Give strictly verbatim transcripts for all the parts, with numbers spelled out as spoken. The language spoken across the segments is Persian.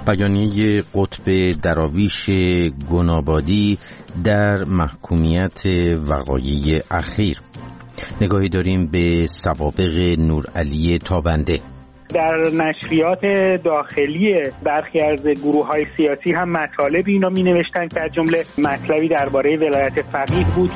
بیانیه قطب دراویش گنابادی در محکومیت وقایع اخیر. نگاهی داریم به سوابق نورعلی تابنده. در نشریات داخلی برخی از گروه‌های سیاسی هم مطالب اینا می‌نوشتن که از جمله مطلبی درباره ولایت فقیه بود.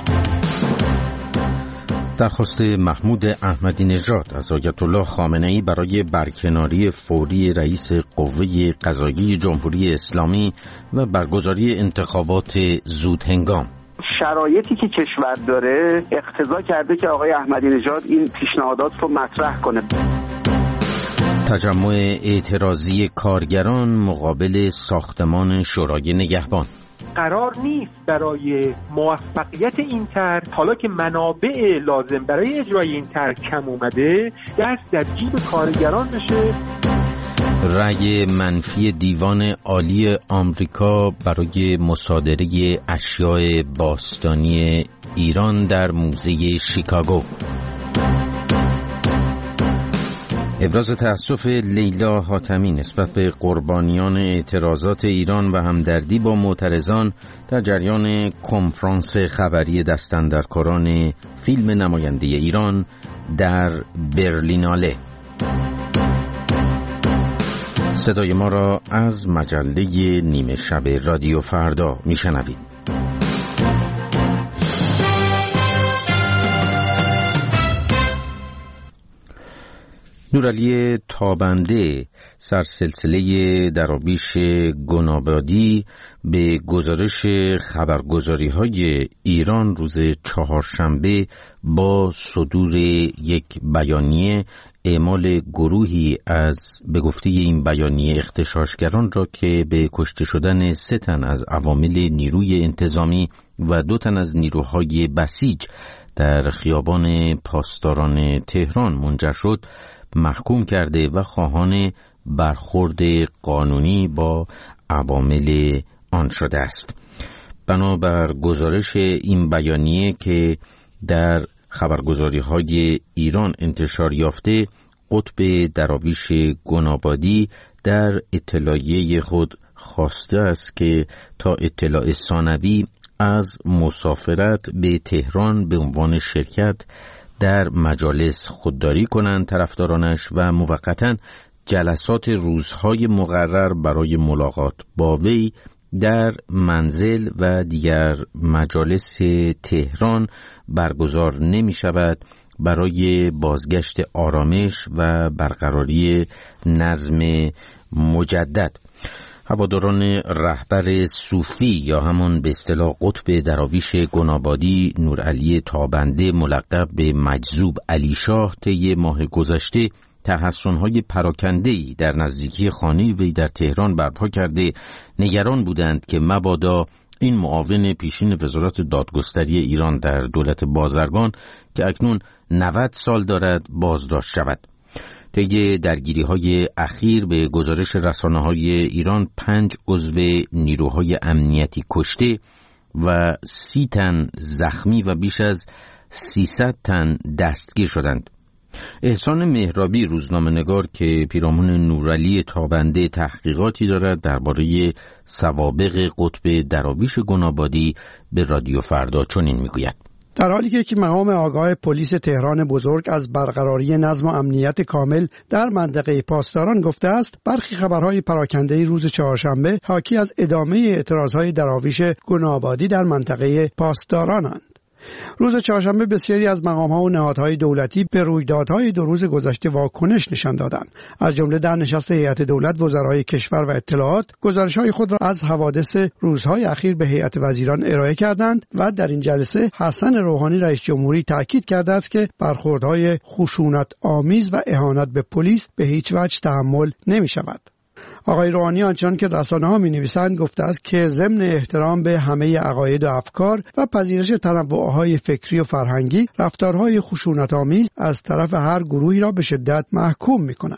درخواست محمود احمدی نژاد از آیت الله خامنه‌ای برای برکناری فوری رئیس قوه قضاییه جمهوری اسلامی و برگزاری انتخابات زودهنگام. شرایطی که کشور داره اقتضا کرده که آقای احمدی نژاد این پیشنهادات رو مطرح کنه. تجمع اعتراضی کارگران مقابل ساختمان شورای نگهبان. قرار نیست برای موفقیت این طرح، حالا که منابع لازم برای اجرای این طرح کم اومده، دست در جیب کارگران بشه. رأی منفی دیوان عالی آمریکا برای مصادره اشیاء باستانی ایران در موزه شیکاگو. ابراز تأسف لیلا حاتمی نسبت به قربانیان اعتراضات ایران و همدردی با معترضان در جریان کنفرانس خبری دستاندرکاران فیلم نماینده ایران در برلیناله. صدای ما را از مجله نیمه شب رادیو فردا میشنوید. نورعلی تابنده سرسلسله دراویش گنابادی به گزارش خبرگزاری‌های ایران روز چهارشنبه با صدور یک بیانیه اعمال گروهی از به گفته این بیانیه اغتشاشگران را که به کشته شدن سه تن از عوامل نیروی انتظامی و دو تن از نیروهای بسیج در خیابان پاسداران تهران منجر شد محکوم کرده و خواهان برخورد قانونی با عوامل آن شده است. بنابر گزارش این بیانیه که در خبرگزاری‌های ایران انتشار یافته، قطب دراویش گنابادی در اطلاعیه خود خواسته است که تا اطلاع ثانوی از مسافرت به تهران به عنوان شرکت در مجالس خودداری کنند طرفدارانش و موقتاً جلسات روزهای مقرر برای ملاقات با وی در منزل و دیگر مجالس تهران برگزار نمی شود برای بازگشت آرامش و برقراری نظم مجدد. هواداران رهبر صوفی یا همان به اصطلاح قطب دراویش گنابادی نورعلی تابنده ملقب به مجذوب علی شاه طی ماه گذشته تحسن‌های پراکنده‌ای در نزدیکی خانه وی در تهران برپا کرده نگران بودند که مبادا این معاون پیشین وزارت دادگستری ایران در دولت بازرگان که اکنون نود سال دارد بازداشت شود. طی درگیری‌های اخیر به گزارش رسانه‌های ایران پنج عضو نیروهای امنیتی کشته و سی تن زخمی و بیش از سیصد تن دستگیر شدند. احسان مهرابی روزنامه‌نگار که پیرامون نورعلی تابنده تحقیقاتی دارد درباره سوابق قطب دراویش گنابادی به رادیو فردا چنین میگوید: در حالی که یک مقام آگاه پلیس تهران بزرگ از برقراری نظم و امنیت کامل در منطقه پاسداران گفته است، برخی خبرهای پراکنده روز چهارشنبه حاکی از ادامه اعتراضهای دراویش گنابادی در منطقه پاسدارانند. روز چهارشنبه بسیاری از مقام‌ها و نهادهای دولتی به رویدادهای دو روز گذشته واکنش نشان دادند. از جمله در نشست هیئت دولت وزرای کشور و اطلاعات گزارش‌های خود را از حوادث روزهای اخیر به هیئت وزیران ارائه کردند و در این جلسه حسن روحانی رئیس جمهوری تاکید کرده است که برخوردهای خشونت آمیز و اهانت به پلیس به هیچ وجه تحمل نمی‌شود. آقای روحانی آنچنان که رسانه‌ها می‌نویسند گفته است که ضمن احترام به همه عقاید و افکار و پذیرش تنوع‌های فکری و فرهنگی، رفتارهای خشونت‌آمیز از طرف هر گروهی را به شدت محکوم می‌کند.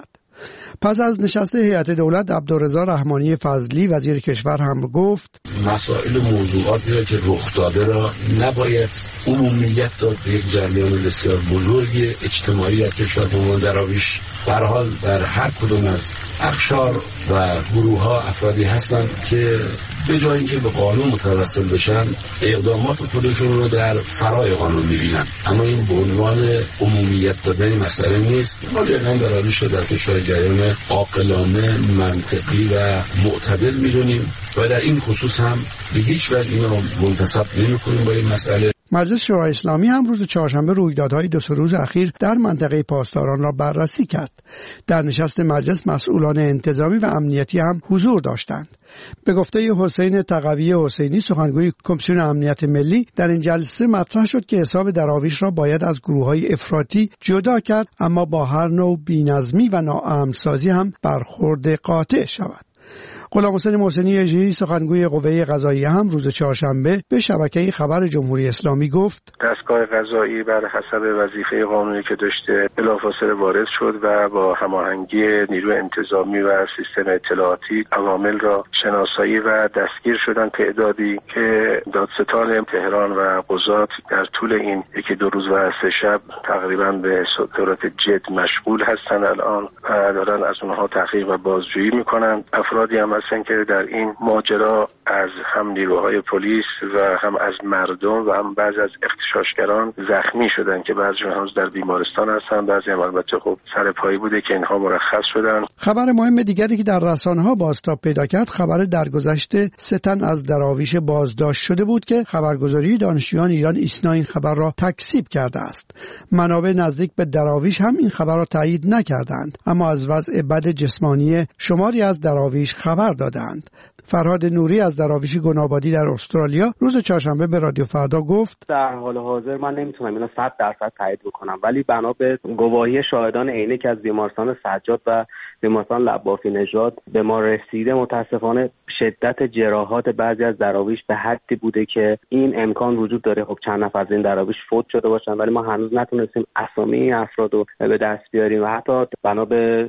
پس از نشست هیئت دولت، عبدالرضا رحمانی فضلی وزیر کشور هم گفت مسائل و موضوعاتی که رخ داده را نباید عمومیت داد به یک جریان بسیار بزرگ اجتماعی از کشور به عنوان دراویش. به هر حال در هر کدوم از اقشار و گروه ها افرادی هستند که به جای اینکه به قانون متوسل بشن اقدامات خودشون رو در فرای قانون می‌بینن، اما این به عنوان عمومیت دادن مسئله نیست. ما دقیقاً دراویش رو در کشور جریان عاقلانه، منطقی و معتدل می‌دونیم و در این خصوص هم به هیچ وجه اینو منتسب نمی‌کنیم با این مسئله. مجلس شورای اسلامی هم روز چهارشنبه رویدادهای دو سه روز اخیر در منطقه پاسداران را بررسی کرد. در نشست مجلس مسئولان انتظامی و امنیتی هم حضور داشتند. به گفته حسین تقوی حسینی، سخنگوی کمیسیون امنیت ملی، در این جلسه مطرح شد که حساب دراویش را باید از گروه‌های افراطی جدا کرد، اما با هر نوع بی‌نظمی و ناامن‌سازی هم برخورد قاطع شود. غلامحسین محسنی اژه‌ای، سخنگوی قوه قضاییه، هم روز چهارشنبه به شبکه خبر جمهوری اسلامی گفت دستگاه قضایی بر حسب وظیفه قانونی که داشته بلافاصله وارد شد و با هماهنگی نیروی انتظامی و سیستم اطلاعاتی عوامل را شناسایی و دستگیر شدن. تعدادی که دادستان تهران و قضات در طول این یکی دو روز و سه شب تقریبا به صورت جد مشغول هستند الان و دارن از اونها تحقیق و بازجویی میکنن. افرادی هم هستن که در این ماجرا از هم نیروهای پلیس و هم از مردم و هم بعضی از اغتشاشگران زخمی شدن که بعضی‌ها هنوز در بیمارستان هستن، بعضی هم البته خب سر پایی بوده که اینها مرخص شدن. خبر مهم دیگری که در رسانه‌ها بازتاب پیدا کرد، خبر درگذشت سه تن از دراویش بازداشت شده بود که خبرگزاری دانشجویان ایران ایسنا این خبر را تکذیب کرده است. منابع نزدیک به دراویش هم این خبر را تایید نکردند، اما از وضع بد جسمانی شماری از دراویش خبر دادند. فرهاد نوری از دراویش گنابادی در استرالیا روز چهارشنبه به رادیو فردا گفت در حال حاضر من نمیتونم اینو صد درصد تایید بکنم، ولی بنا به گواهی شاهدان عینی که از بیمارستان سجاد و بیمارستان لبافی نژاد به ما رسیده، متاسفانه شدت جراحات بعضی از دراویش به حدی بوده که این امکان وجود داره خب چند نفر از این دراویش فوت شده باشن، ولی ما هنوز نتونستیم اسامی این افراد رو به دست بیاریم و حتی بنا به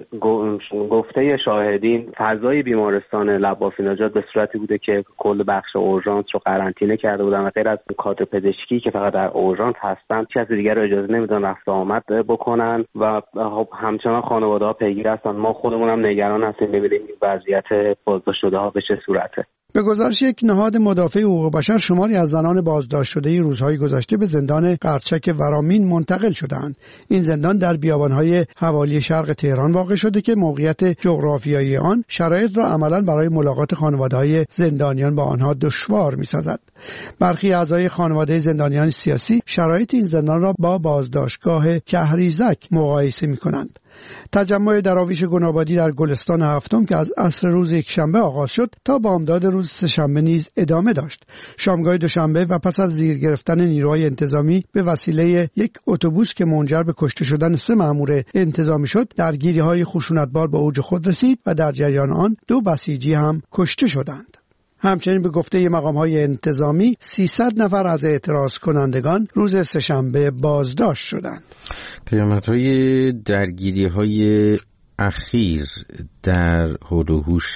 گفته شاهدین فضای بیمارستان لبافی نژاد به صورتی بوده که کل بخش اورژانس رو قرنطینه کرده بودن و غیر از کادر پزشکی که فقط در اورژانس هستن کسی دیگر رو اجازه نمیدن رفت آمد بکنن و خب همچنان خانواده‌ها پیگیر هستن. ما خودمون هم نگران هستیم ببینیم این وضعیت بازداشت شده‌ها به چه صورته. به گزارش یک نهاد مدافع حقوق بشر، شماری از زنان بازداشت شده روزهای گذشته به زندان قرچک ورامین منتقل شدند. این زندان در بیابان‌های حوالی شرق تهران واقع شده که موقعیت جغرافیایی آن شرایط را عملاً برای ملاقات خانواده‌های زندانیان با آنها دشوار می‌سازد. برخی اعضای خانواده زندانیان سیاسی شرایط این زندان را با بازداشتگاه کهریزک مقایسه می‌کنند. تجمع دراویش گنابادی در گلستان هفتم که از عصر روز یکشنبه آغاز شد تا بامداد روز سه‌شنبه نیز ادامه داشت. شامگاه دوشنبه و پس از زیر گرفتن نیروهای انتظامی به وسیله یک اتوبوس که منجر به کشته شدن سه مأمور انتظامی شد، درگیری‌های خشونتبار به اوج خود رسید و در جریان آن دو بسیجی هم کشته شدند. همچنین به گفته مقام‌های انتظامی سیصد نفر از اعتراض کنندگان روز سه‌شنبه بازداشت شدند. پیامدهای درگیری‌های اخیر در حول و حوش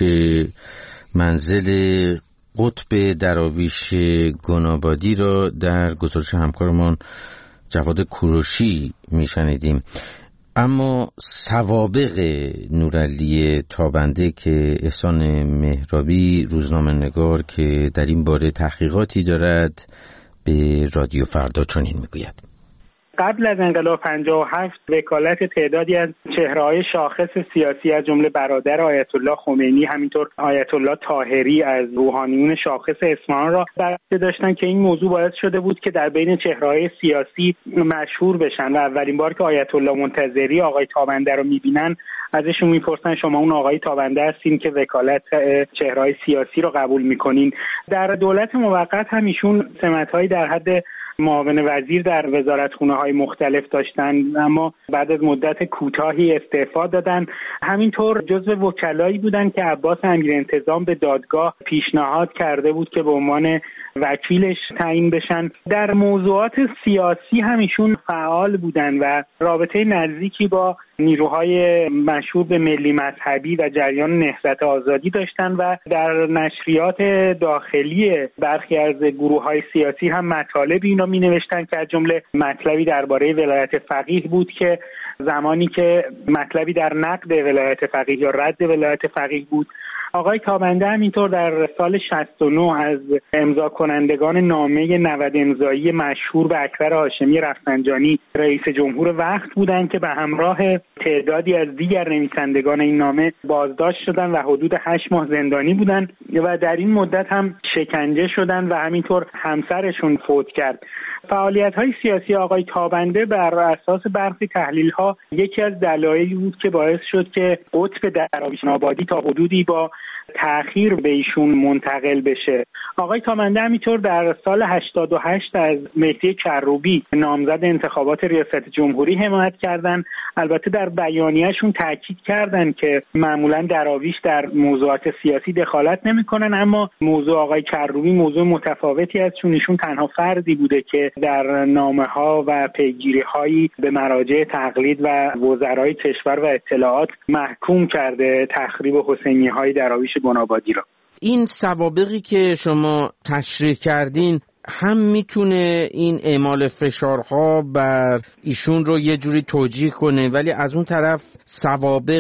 منزل قطب دراویش گنابادی را در گزارش همکارمان جواد کوروشی میشنیدیم. اما سوابق نورعلی تابنده که احسان مهرابی روزنامه‌نگار که در این باره تحقیقاتی دارد به رادیو فردا چنین میگوید: قبل از انقلاب پنجاه و هفت وکالت تعدادی از چهره‌های شاخص سیاسی از جمله برادر آیت الله خمینی، همینطور آیت الله طاهری از روحانیون شاخص اصفهان را برعهده داشتن که این موضوع باعث شده بود که در بین چهره‌های سیاسی مشهور بشن و اولین بار که آیت الله منتظری آقای تابنده رو می‌بینن ازشون میپرسن شما اون آقای تابنده هستین که وکالت چهره‌های سیاسی رو قبول می‌کنین؟ در دولت موقت هم ایشون سمت‌هایی در حد معاون وزیر در وزارتخونه‌های مختلف داشتن، اما بعد از مدت کوتاهی استعفا دادن. همینطور جزو وکلایی بودن که عباس امیرانتظام به دادگاه پیشنهاد کرده بود که به عنوان وکیلش تعیین بشن. در موضوعات سیاسی هم ایشون فعال بودن و رابطه نزدیکی با نیروهای مشهور به ملی مذهبی و جریان نهضت آزادی داشتن و در نشریات داخلی برخی از گروه‌های سیاسی هم مطالب اینا می‌نوشتن که از جمله مطلبی درباره ولایت فقیه بود که زمانی که مطلبی در نقد ولایت فقیه یا رد ولایت فقیه بود، آقای تابنده همینطور در سال شصت و نه از امضا کنندگان نامه نود امضایی مشهور به اکبر هاشمی رفسنجانی رئیس جمهور وقت بودند که به همراه تعدادی از دیگر نویسندگان این نامه بازداشت شدند و حدود هشت ماه زندانی بودند و در این مدت هم شکنجه شدند و همینطور همسرشون فوت کرد. فعالیت‌های سیاسی آقای تابنده بر اساس برخی تحلیل‌ها یکی از دلایلی بود که باعث شد که قطب دراویش آبادی تا حدودی با تأخیر به ایشون منتقل بشه. آقای تابنده همینطور در سال هشتاد و هشت از مهدی کروبی نامزد انتخابات ریاست جمهوری حمایت کردند. البته در بیانیه‌شون تاکید کردند که معمولاً دراویش در موضوعات سیاسی دخالت نمی‌کنن، اما موضوع آقای کروبی موضوع متفاوتی است، چون ایشون تنها فردی بوده که در نامه‌ها و پیگیری‌هایی به مراجع تقلید و وزرای کشور و اطلاعات محکوم کرده تخریب حسینی‌های دراویش گنابادی را. این سوابقی که شما تشریح کردین هم میتونه این اعمال فشارها بر ایشون رو یه جوری توجیه کنه، ولی از اون طرف سوابق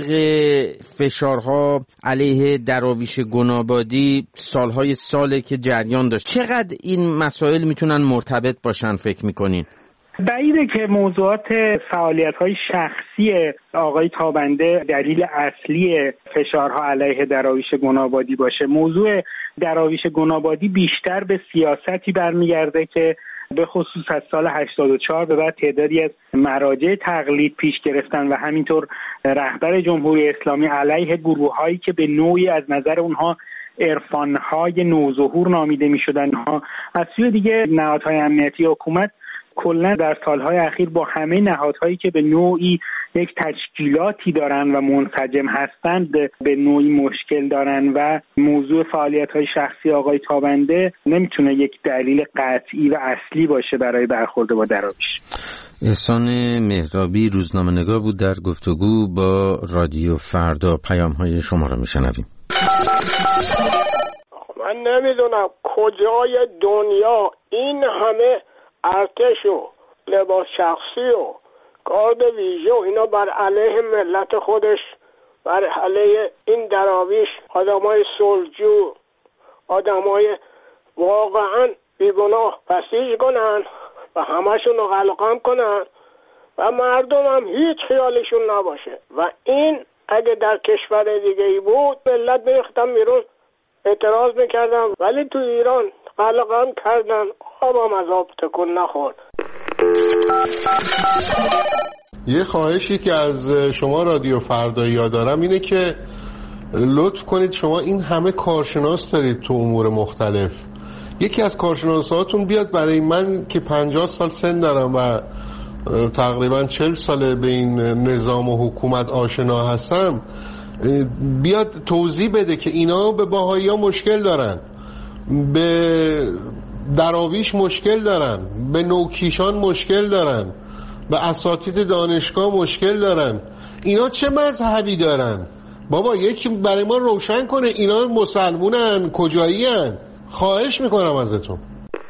فشارها علیه دراویش گنابادی سالهای ساله که جریان داشت. چقدر این مسائل میتونن مرتبط باشن فکر میکنین؟ بعیده که موضوعات فعالیت‌های شخصی آقای تابنده دلیل اصلی فشارها علیه دراویش گنابادی باشه. موضوع دراویش گنابادی بیشتر به سیاستی برمیگرده که به خصوص از سال هشتاد و چهار به بعد تعدادی از مراجع تقلید پیش گرفتن و همینطور رهبر جمهوری اسلامی علیه گروه‌هایی که به نوعی از نظر اونها عرفان‌های نوظهور نامیده می‌شدن ها. از سوی دیگه نهادهای امنیتی حکومت کلا در سالهای اخیر با همه نهادهایی که به نوعی یک تشکیلاتی دارن و منسجم هستند به نوعی مشکل دارن و موضوع فعالیت‌های شخصی آقای تابنده نمیتونه یک دلیل قطعی و اصلی باشه برای برخورد با دراویش. احسان مهرابی روزنامه‌نگار بود در گفتگو با رادیو فردا. پیام‌های شما رو میشنویم. من نمیدونم کجای دنیا این همه ارتش و لباس شخصی و گارد ویژه و اینا بر علیه ملت خودش، بر علیه این دراویش، آدمای صلحجو، آدمای واقعا بیگناه بسیج کنن و همشون رو قلقم کنن و مردم هم هیچ خیالشون نباشه. و این اگه در کشور دیگه ای بود ملت میختم بیرون اعتراض میکردن، ولی تو ایران قلقم کردن، آبم از آب تکون نخورد. یه خواهشی که از شما رادیو فردا یاد دارم اینه که لطف کنید، شما این همه کارشناس دارید تو امور مختلف، یکی از کارشناساتون بیاد برای من که پنجاه سال سن دارم و تقریبا چهل ساله به این نظام و حکومت آشنا هستم، بیاد توضیح بده که اینا به بهائی‌ها مشکل دارن، به دراویش مشکل دارن، به نوکیشان مشکل دارن، به اساتید دانشگاه مشکل دارن. اینا چه مذهبی دارن؟ بابا یکی برای ما روشن کنه اینا مسلمونن کجایی هن؟ خواهش میکنم ازتون.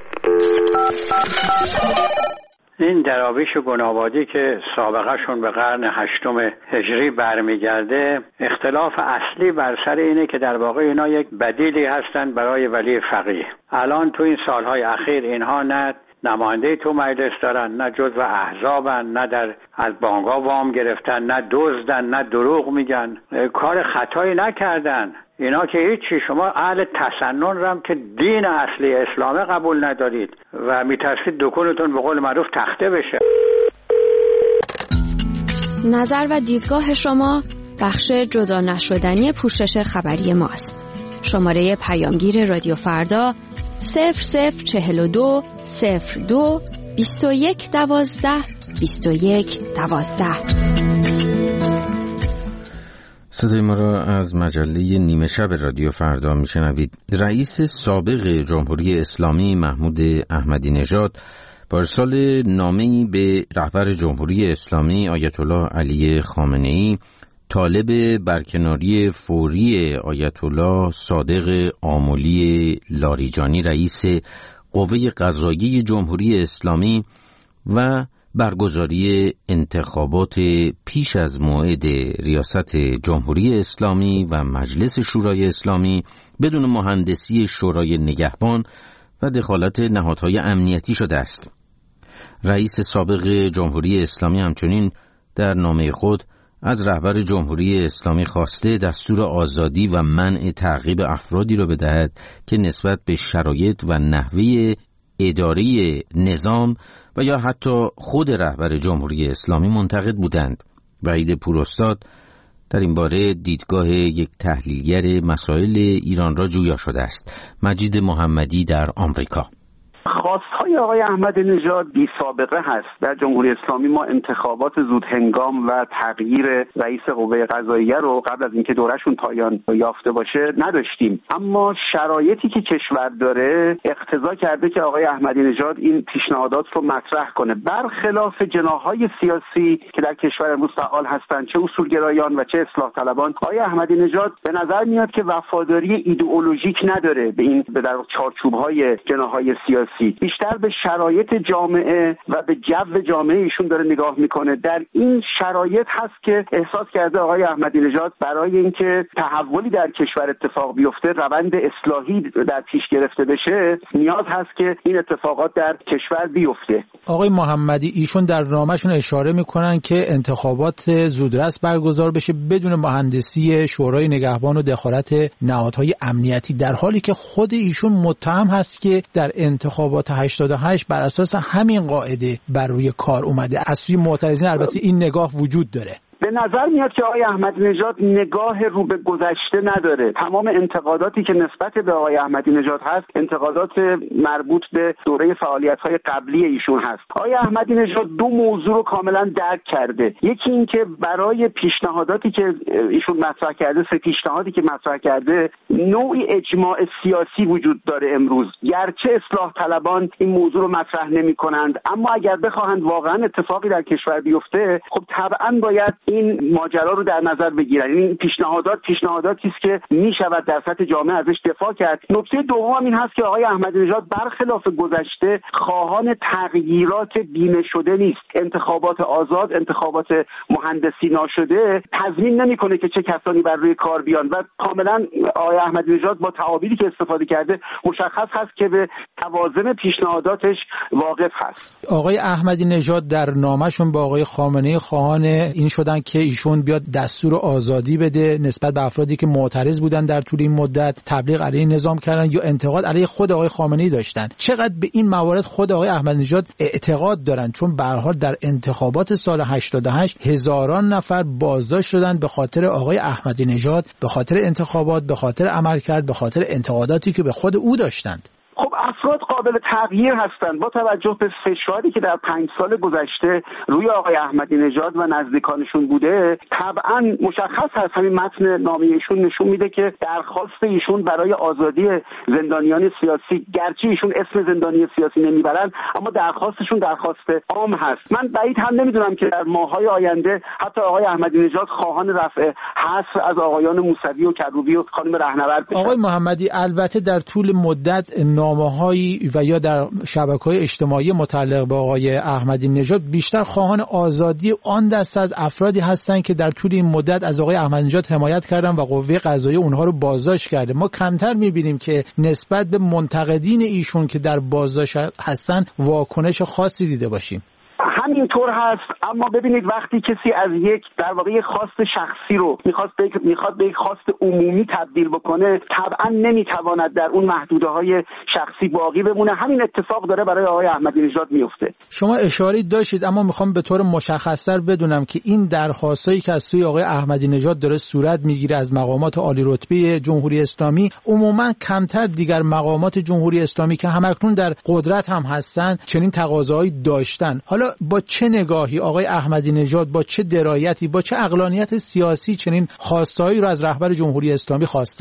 این دراویش گنابادی که سابقه شون به قرن هشتم هجری برمیگرده، اختلاف اصلی بر سر اینه که در واقع اینا یک بدیلی هستن برای ولی فقیه. الان تو این سالهای اخیر اینها نه نماینده تو مجلس دارن، نه جزو احزابن، نه در از بانک‌ها وام گرفتن، نه دزدن، نه دروغ میگن، کار خطایی نکردن. اینا که هیچی، شما اهل تسنن رم که دین اصلی اسلام قبول ندارید و میترسید دکونتون به قول معروف تخته بشه. نظر و دیدگاه شما بخش جدا نشدنی پوشش خبری ماست. شماره پیامگیر رادیو فردا صفر صفر چهل و دو صفر دو بیست و یک دوازده بیست و یک دوازده. صدای ما را از مجله نیمه شب رادیو فردا میشنوید. رئیس سابق جمهوری اسلامی محمود احمدی نژاد با ارسال نامه‌ای به رهبر جمهوری اسلامی آیت الله علی خامنه‌ای طالب برکناری فوری آیت الله صادق آملی لاریجانی رئیس قوه قضاییه جمهوری اسلامی و برگزاری انتخابات پیش از موعد ریاست جمهوری اسلامی و مجلس شورای اسلامی بدون مهندسی شورای نگهبان و دخالت نهادهای امنیتی شده است. رئیس سابق جمهوری اسلامی همچنین در نامه خود از رهبر جمهوری اسلامی خواسته دستور آزادی و منع تعقیب افرادی را بدهد که نسبت به شرایط و نحوه اداری نظام و یا حتی خود رهبر جمهوری اسلامی منتقد بودند. وحید پوراستاد در این باره دیدگاه یک تحلیلگر مسائل ایران را جویا شده است. مجید محمدی در آمریکا. خواستهای آقای احمدی نژاد بی سابقه هست. در جمهوری اسلامی ما انتخابات زود هنگام و تغییر رئیس قوه قضاییه رو قبل از اینکه دورهشون پایان یافته باشه نداشتیم، اما شرایطی که کشور داره اقتضا کرده که آقای احمدی نژاد این پیشنهادات رو مطرح کنه، برخلاف جناح‌های سیاسی که در کشور امروز فعال هستند، چه اصولگرایان و چه اصلاح طلبان. آقای احمدی نژاد به نظر میاد که وفاداری ایدئولوژیک نداره به این به در چارچوب‌های جناح‌های سیاسی، بیشتر به شرایط جامعه و به جو جامعه ایشون داره نگاه میکنه. در این شرایط هست که احساس کرده آقای احمدی نژاد برای اینکه تحولی در کشور اتفاق بیفته، روند اصلاحی در پیش گرفته بشه، نیاز هست که این اتفاقات در کشور بیفته. آقای محمدی ایشون در نامه‌شون اشاره میکنن که انتخابات زودرس برگزار بشه بدون مهندسی شورای نگهبان و دخالت نهادهای امنیتی، در حالی که خود ایشون متهم هست که در انتخابات هشتاد و هشت بر اساس همین قاعده بر روی کار اومده. از سوی معترضین البته این نگاه وجود داره. به نظر میاد که آقای احمدی نژاد نگاه رو به گذشته نداره. تمام انتقاداتی که نسبت به آقای احمدی نژاد هست انتقادات مربوط به دوره فعالیت‌های قبلی ایشون هست. آقای احمدی نژاد دو موضوع رو کاملا درک کرده. یکی این که برای پیشنهاداتی که ایشون مطرح کرده، سه پیشنهادی که مطرح کرده، نوعی اجماع سیاسی وجود داره امروز. گرچه اصلاح طلبان این موضوع رو مطرح نمی‌کنند، اما اگر بخواهند واقعا اتفاقی در کشور بیفته، خب طبعاً باید این ماجرا رو در نظر بگیرن. این پیشنهادات پیشنهاداتی است که میشود در سطح جامعه ازش دفاع کرد. نکته دوم این هست که آقای احمدی نژاد برخلاف گذشته خواهان تغییرات بیمه شده نیست. انتخابات آزاد، انتخابات مهندسی ناشده تضمین نمیکنه که چه کسانی بر روی کار بیان و کاملا آقای احمدی نژاد با تعابیری که استفاده کرده مشخص هست که به توازن پیشنهاداتش واقف هست. آقای احمدی نژاد در نامه‌شون با آقای خامنه‌ای خواهان این شدن که ایشون بیاد دستور آزادی بده نسبت به افرادی که معترض بودن در طول این مدت، تبلیغ علیه نظام کردن یا انتقاد علیه خود آقای خامنه‌ای داشتن. چقدر به این موارد خود آقای احمدی نژاد اعتقاد دارن؟ چون به هر حال در انتخابات سال هشتاد و هشت هزاران نفر بازداشت شدن به خاطر آقای احمدی نژاد، به خاطر انتخابات، به خاطر عملکرد، به خاطر انتقاداتی که به خود او داشتند. خب افراد قابل تغییر هستند. با توجه به فشاری که در پنج سال گذشته روی آقای احمدی نژاد و نزدیکانشون بوده، طبعا مشخص هست. همین متن نامه ایشون نشون میده که درخواست ایشون برای آزادی زندانیان سیاسی، گرچه ایشون اسم زندانی سیاسی نمیبرن، اما درخواستشون درخواست عام هست. من بعید هم نمیدونم که در ماه‌های آینده حتی آقای احمدی نژاد خواهان رفع حصر از آقایان موسوی و کروبی و خانم رهنورد بشن. آقای محمدی البته در طول مدت نامه‌هایی و یا در شبکه‌های اجتماعی متعلق به آقای احمدی نژاد بیشتر خواهان آزادی آن دسته از افرادی هستند که در طول این مدت از آقای احمدی نژاد حمایت کردن و قوه قضاییه اونها رو بازداشت کرده. ما کمتر می‌بینیم که نسبت به منتقدین ایشون که در بازداشت هستن واکنش خاصی دیده باشیم. همینطور هست، اما ببینید وقتی کسی از یک در واقع یک خواست شخصی رو میخواد به میخواد به یک خواست عمومی تبدیل بکنه، طبعا نمیتواند در اون محدوده‌های شخصی باقی بمونه. همین اتفاق داره برای آقای احمدی نژاد میفته. شما اشاره داشتید، اما میخوام به طور مشخص‌تر بدونم که این درخواستایی که از سوی آقای احمدی نژاد داره صورت میگیره از مقامات عالی رتبه جمهوری اسلامی، عموما کمتر دیگر مقامات جمهوری اسلامی که همکنون در قدرت هم هستن چنین تقاضاهایی داشتن. حالا با چه نگاهی آقای احمدی نژاد، با چه درایتی، با چه عقلانیت سیاسی چنین خواستهایی رو از رهبر جمهوری اسلامی خواستند؟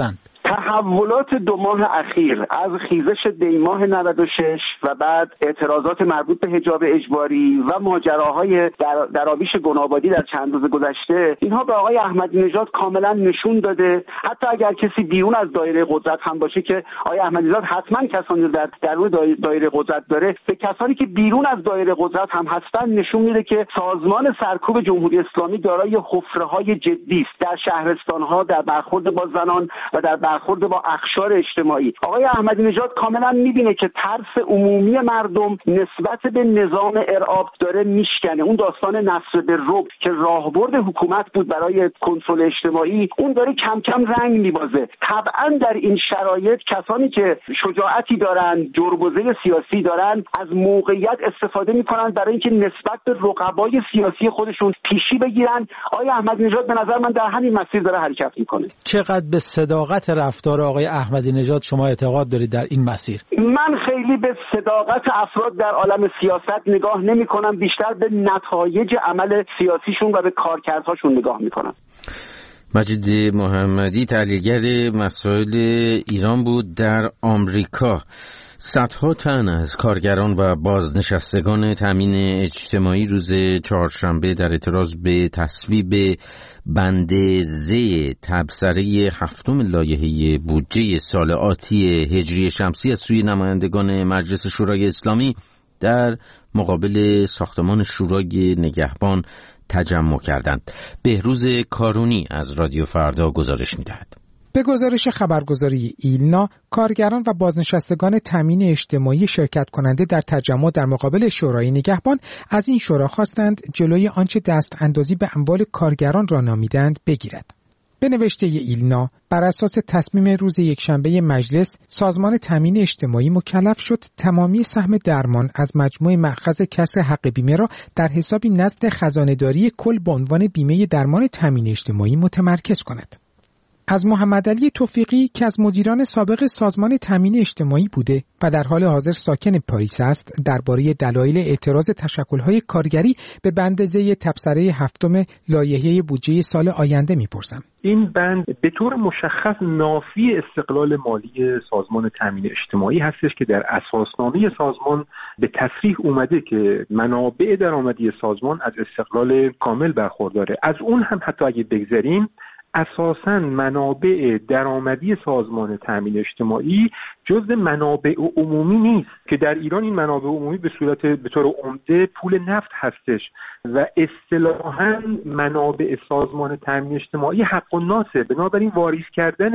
تحولات دو ماه اخیر از خیزش دیماه نود و شش و بعد اعتراضات مربوط به حجاب اجباری و ماجراهای در درابیش گنابادی در چند روز گذشته، اینها به آقای احمدی نژاد کاملا نشون داده حتی اگر کسی بیرون از دایره قدرت هم باشه که آقای احمدی نژاد حتما کسانی در درون دایره قدرت داره، به کسانی که بیرون از دایره قدرت هم هستن نشون میده که سازمان سرکوب جمهوری اسلامی دارای حفره‌های جدی است در شهرستان‌ها، در برخورد با زنان و در برخورد با اقشار اجتماعی. آقای احمدی نژاد کاملا میبینه که ترس عمومی مردم نسبت به نظام ارعاب داره میشکنه. اون داستان نصر به رعب که راهبرد حکومت بود برای کنترل اجتماعی، اون داره کم کم رنگ میبازه. طبعا در این شرایط کسانی که شجاعتی دارن، جربوزه سیاسی دارن، از موقعیت استفاده میکنن برای اینکه نسبت به رقبای سیاسی خودشون پیشی بگیرن. آقای احمدی نژاد به نظر من در همین مسیر داره حرکت میکنه. چقدر به صداقت رفتار آقای احمدی نژاد شما اعتقاد دارید در این مسیر؟ من خیلی به صداقت افراد در عالم سیاست نگاه نمی کنم، بیشتر به نتایج عمل سیاسیشون و به کارکردهاشون نگاه می کنم. مجید محمدی تحلیلگر مسائل ایران بود. در آمریکا صدها تن از کارگران و بازنشستگان تامین اجتماعی روز چهارشنبه در اعتراض به تصویب بند ز تبصره هفتم لایحه بودجه سال آتی هجری شمسی از سوی نمایندگان مجلس شورای اسلامی در مقابل ساختمان شورای نگهبان تجمع کردند. بهروز کارونی از رادیو فردا گزارش می‌دهد. به گزارش خبرگزاری ایلنا، کارگران و بازنشستگان تامین اجتماعی شرکت کننده در تجمع در مقابل شورای نگهبان از این شورا خواستند جلوی آنچه دست اندازی به اموال کارگران را نامیدند بگیرد. به نوشته ایلنا، بر اساس تصمیم روز یکشنبه مجلس، سازمان تامین اجتماعی مکلف شد تمامی سهم درمان از مجموع مأخذ کسر حق بیمه را در حسابی نزد خزانه‌داری کل به عنوان بیمه درمان تامین اجتماعی متمرکز کند. از محمد علی توفیقی که از مدیران سابق سازمان تامین اجتماعی بوده و در حال حاضر ساکن پاریس است، درباره دلایل اعتراض تشکل‌های کارگری به بند ز تبصره هفتم لایحه بودجه سال آینده می‌پرسم. این بند به طور مشخص نافی استقلال مالی سازمان تامین اجتماعی هستش که در اساسنامه سازمان به تصریح اومده که منابع درآمدی سازمان از استقلال کامل برخورداره. از اون هم حتی اگه بگذریم، اساساً منابع درآمدی سازمان تامین اجتماعی جزء منابع عمومی نیست که در ایران این منابع عمومی به صورت به طور عمده پول نفت هستش و اصطلاحاً منابع سازمان تامین اجتماعی حق الناسه. بنابراین واریز کردن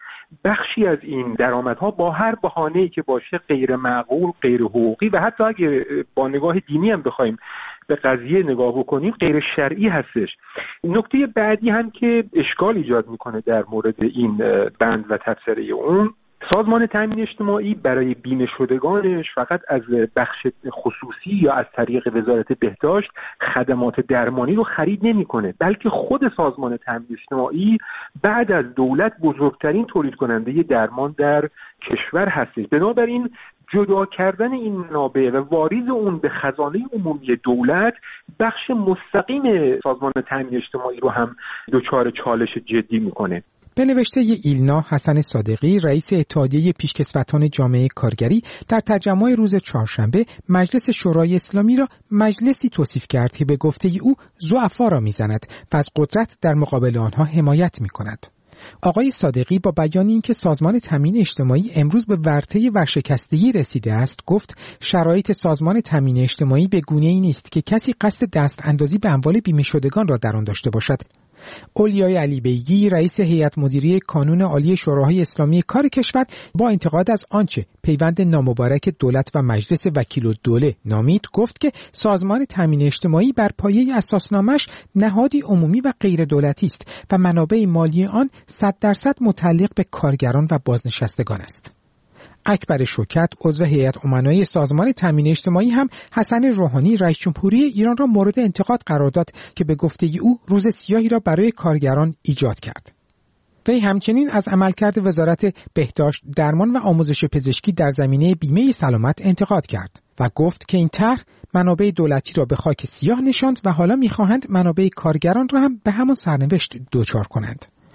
بخشی از این درآمدها با هر بهانه‌ای که باشه غیر معقول، غیر حقوقی و حتی اگه با نگاه دینی هم بخوایم به قضیه نگاه بکنیم غیر شرعی هستش. نکته بعدی هم که اشکال ایجاد میکنه در مورد این بند و تبصره اون، سازمان تامین اجتماعی برای بیمه شدگانش فقط از بخش خصوصی یا از طریق وزارت بهداشت خدمات درمانی رو خرید نمیکنه، بلکه خود سازمان تامین اجتماعی بعد از دولت بزرگترین تولید کننده درمان در کشور هستش. بنابراین جدا کردن این منابع و واریز اون به خزانه عمومی دولت بخش مستقیم سازمان تامین اجتماعی رو هم دچار چالش جدی میکنه. به نوشته ایلنا، حسن صادقی رئیس اتحادیه پیشکسوتان جامعه کارگری در تجمع روز چهارشنبه مجلس شورای اسلامی را مجلسی توصیف کرد که به گفته او ضعفا را میزند و از قدرت در مقابل آنها حمایت میکند. آقای صادقی با بیان اینکه سازمان تامین اجتماعی امروز به ورطه ورشکستگی رسیده است، گفت شرایط سازمان تامین اجتماعی به گونه‌ای نیست که کسی قصد دست اندازی به اموال بیمه شدگان را در آن داشته باشد. اولیای علی بیگی رئیس هیئت مدیره کانون عالی شوراهای اسلامی کار کشور با انتقاد از آنچه پیوند نامبارک دولت و مجلس وکیل الدوله نامید، گفت که سازمان تامین اجتماعی بر پایه اساسنامه‌اش نهادی عمومی و غیر دولتی است و منابع مالی آن صد درصد متعلق به کارگران و بازنشستگان است. اکبر شوکت عضو هیئت امنای سازمان تامین اجتماعی هم حسن روحانی رئیس جمهوری ایران را مورد انتقاد قرار داد که به گفته او روز سیاهی را برای کارگران ایجاد کرد. وی همچنین از عملکرد وزارت بهداشت، درمان و آموزش پزشکی در زمینه بیمه سلامت انتقاد کرد و گفت که این طرح منابع دولتی را به خاک سیاه نشاند و حالا می‌خواهند منابع کارگران را هم به همان سرنوشت دچار کنند.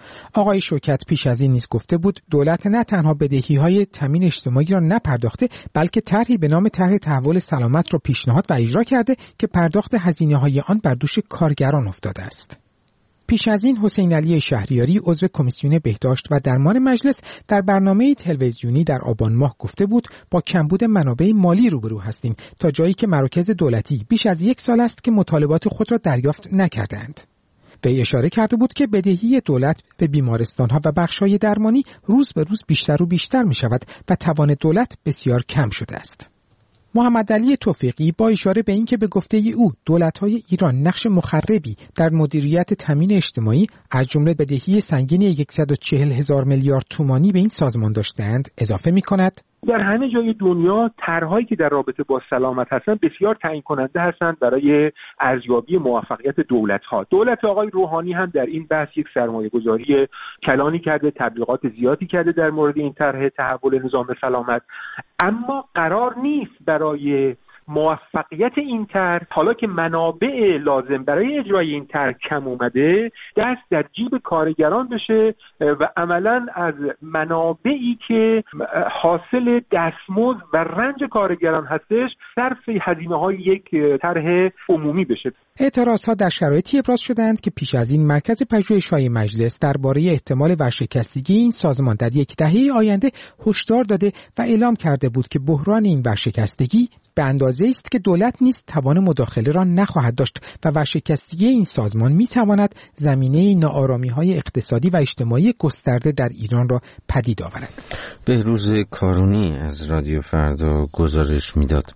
آقای شوکت پیش از این نیز گفته بود دولت نه تنها بدهی‌های تامین اجتماعی را نپرداخته، بلکه طرحی به نام طرح تحول سلامت را پیشنهاد و اجرا کرده که پرداخت هزینه‌های آن بر دوش کارگران افتاده است. پیش از این حسین علی شهریاری عضو کمیسیون بهداشت و درمان مجلس در برنامه تلویزیونی در آبان ماه گفته بود با کمبود منابع مالی روبرو هستیم تا جایی که مراکز دولتی بیش از یک سال است که مطالبات خود را دریافت نکردند. وی اشاره کرده بود که بدهی دولت به بیمارستان‌ها و بخش‌های درمانی روز به روز بیشتر و بیشتر می‌شود و توان دولت بسیار کم شده است. محمد علی توفیقی با اشاره به اینکه به گفته او دولت‌های ایران نقش مخربی در مدیریت تامین اجتماعی از جمله بدهی سنگین صد و چهل هزار میلیارد تومانی به این سازمان داشتند اضافه می‌کند: در همه جای دنیا طرح‌هایی که در رابطه با سلامت هستند بسیار تعیین کننده هستند برای ارزیابی موفقیت دولت‌ها. دولت آقای روحانی هم در این بحث یک سرمایه‌گذاری کلانی کرده، تبلیغات زیادی کرده در مورد این طرح تحول نظام سلامت، اما قرار نیست برای موفقیت این طرح، حالا که منابع لازم برای اجرای این طرح کم اومده، دست در جیب کارگران بشه و عملاً از منابعی که حاصل دستمزد و رنج کارگران هستش صرف هزینه‌های یک طرح عمومی بشه. اعتراضها در شرایطی ابراز شدند که پیش از این مرکز پژوهش‌های مجلس درباره احتمال ورشکستگی این سازمان در یک دهه آینده هشدار داده و اعلام کرده بود که بحران این ورشکستگی به اندازه است که دولت نیز توان مداخله را نخواهد داشت و ورشکستگی این سازمان می‌تواند زمینه ناآرامی‌های اقتصادی و اجتماعی گسترده در ایران را پدید آورد. بهروز کارونی از رادیو فردا گزارش می‌داد.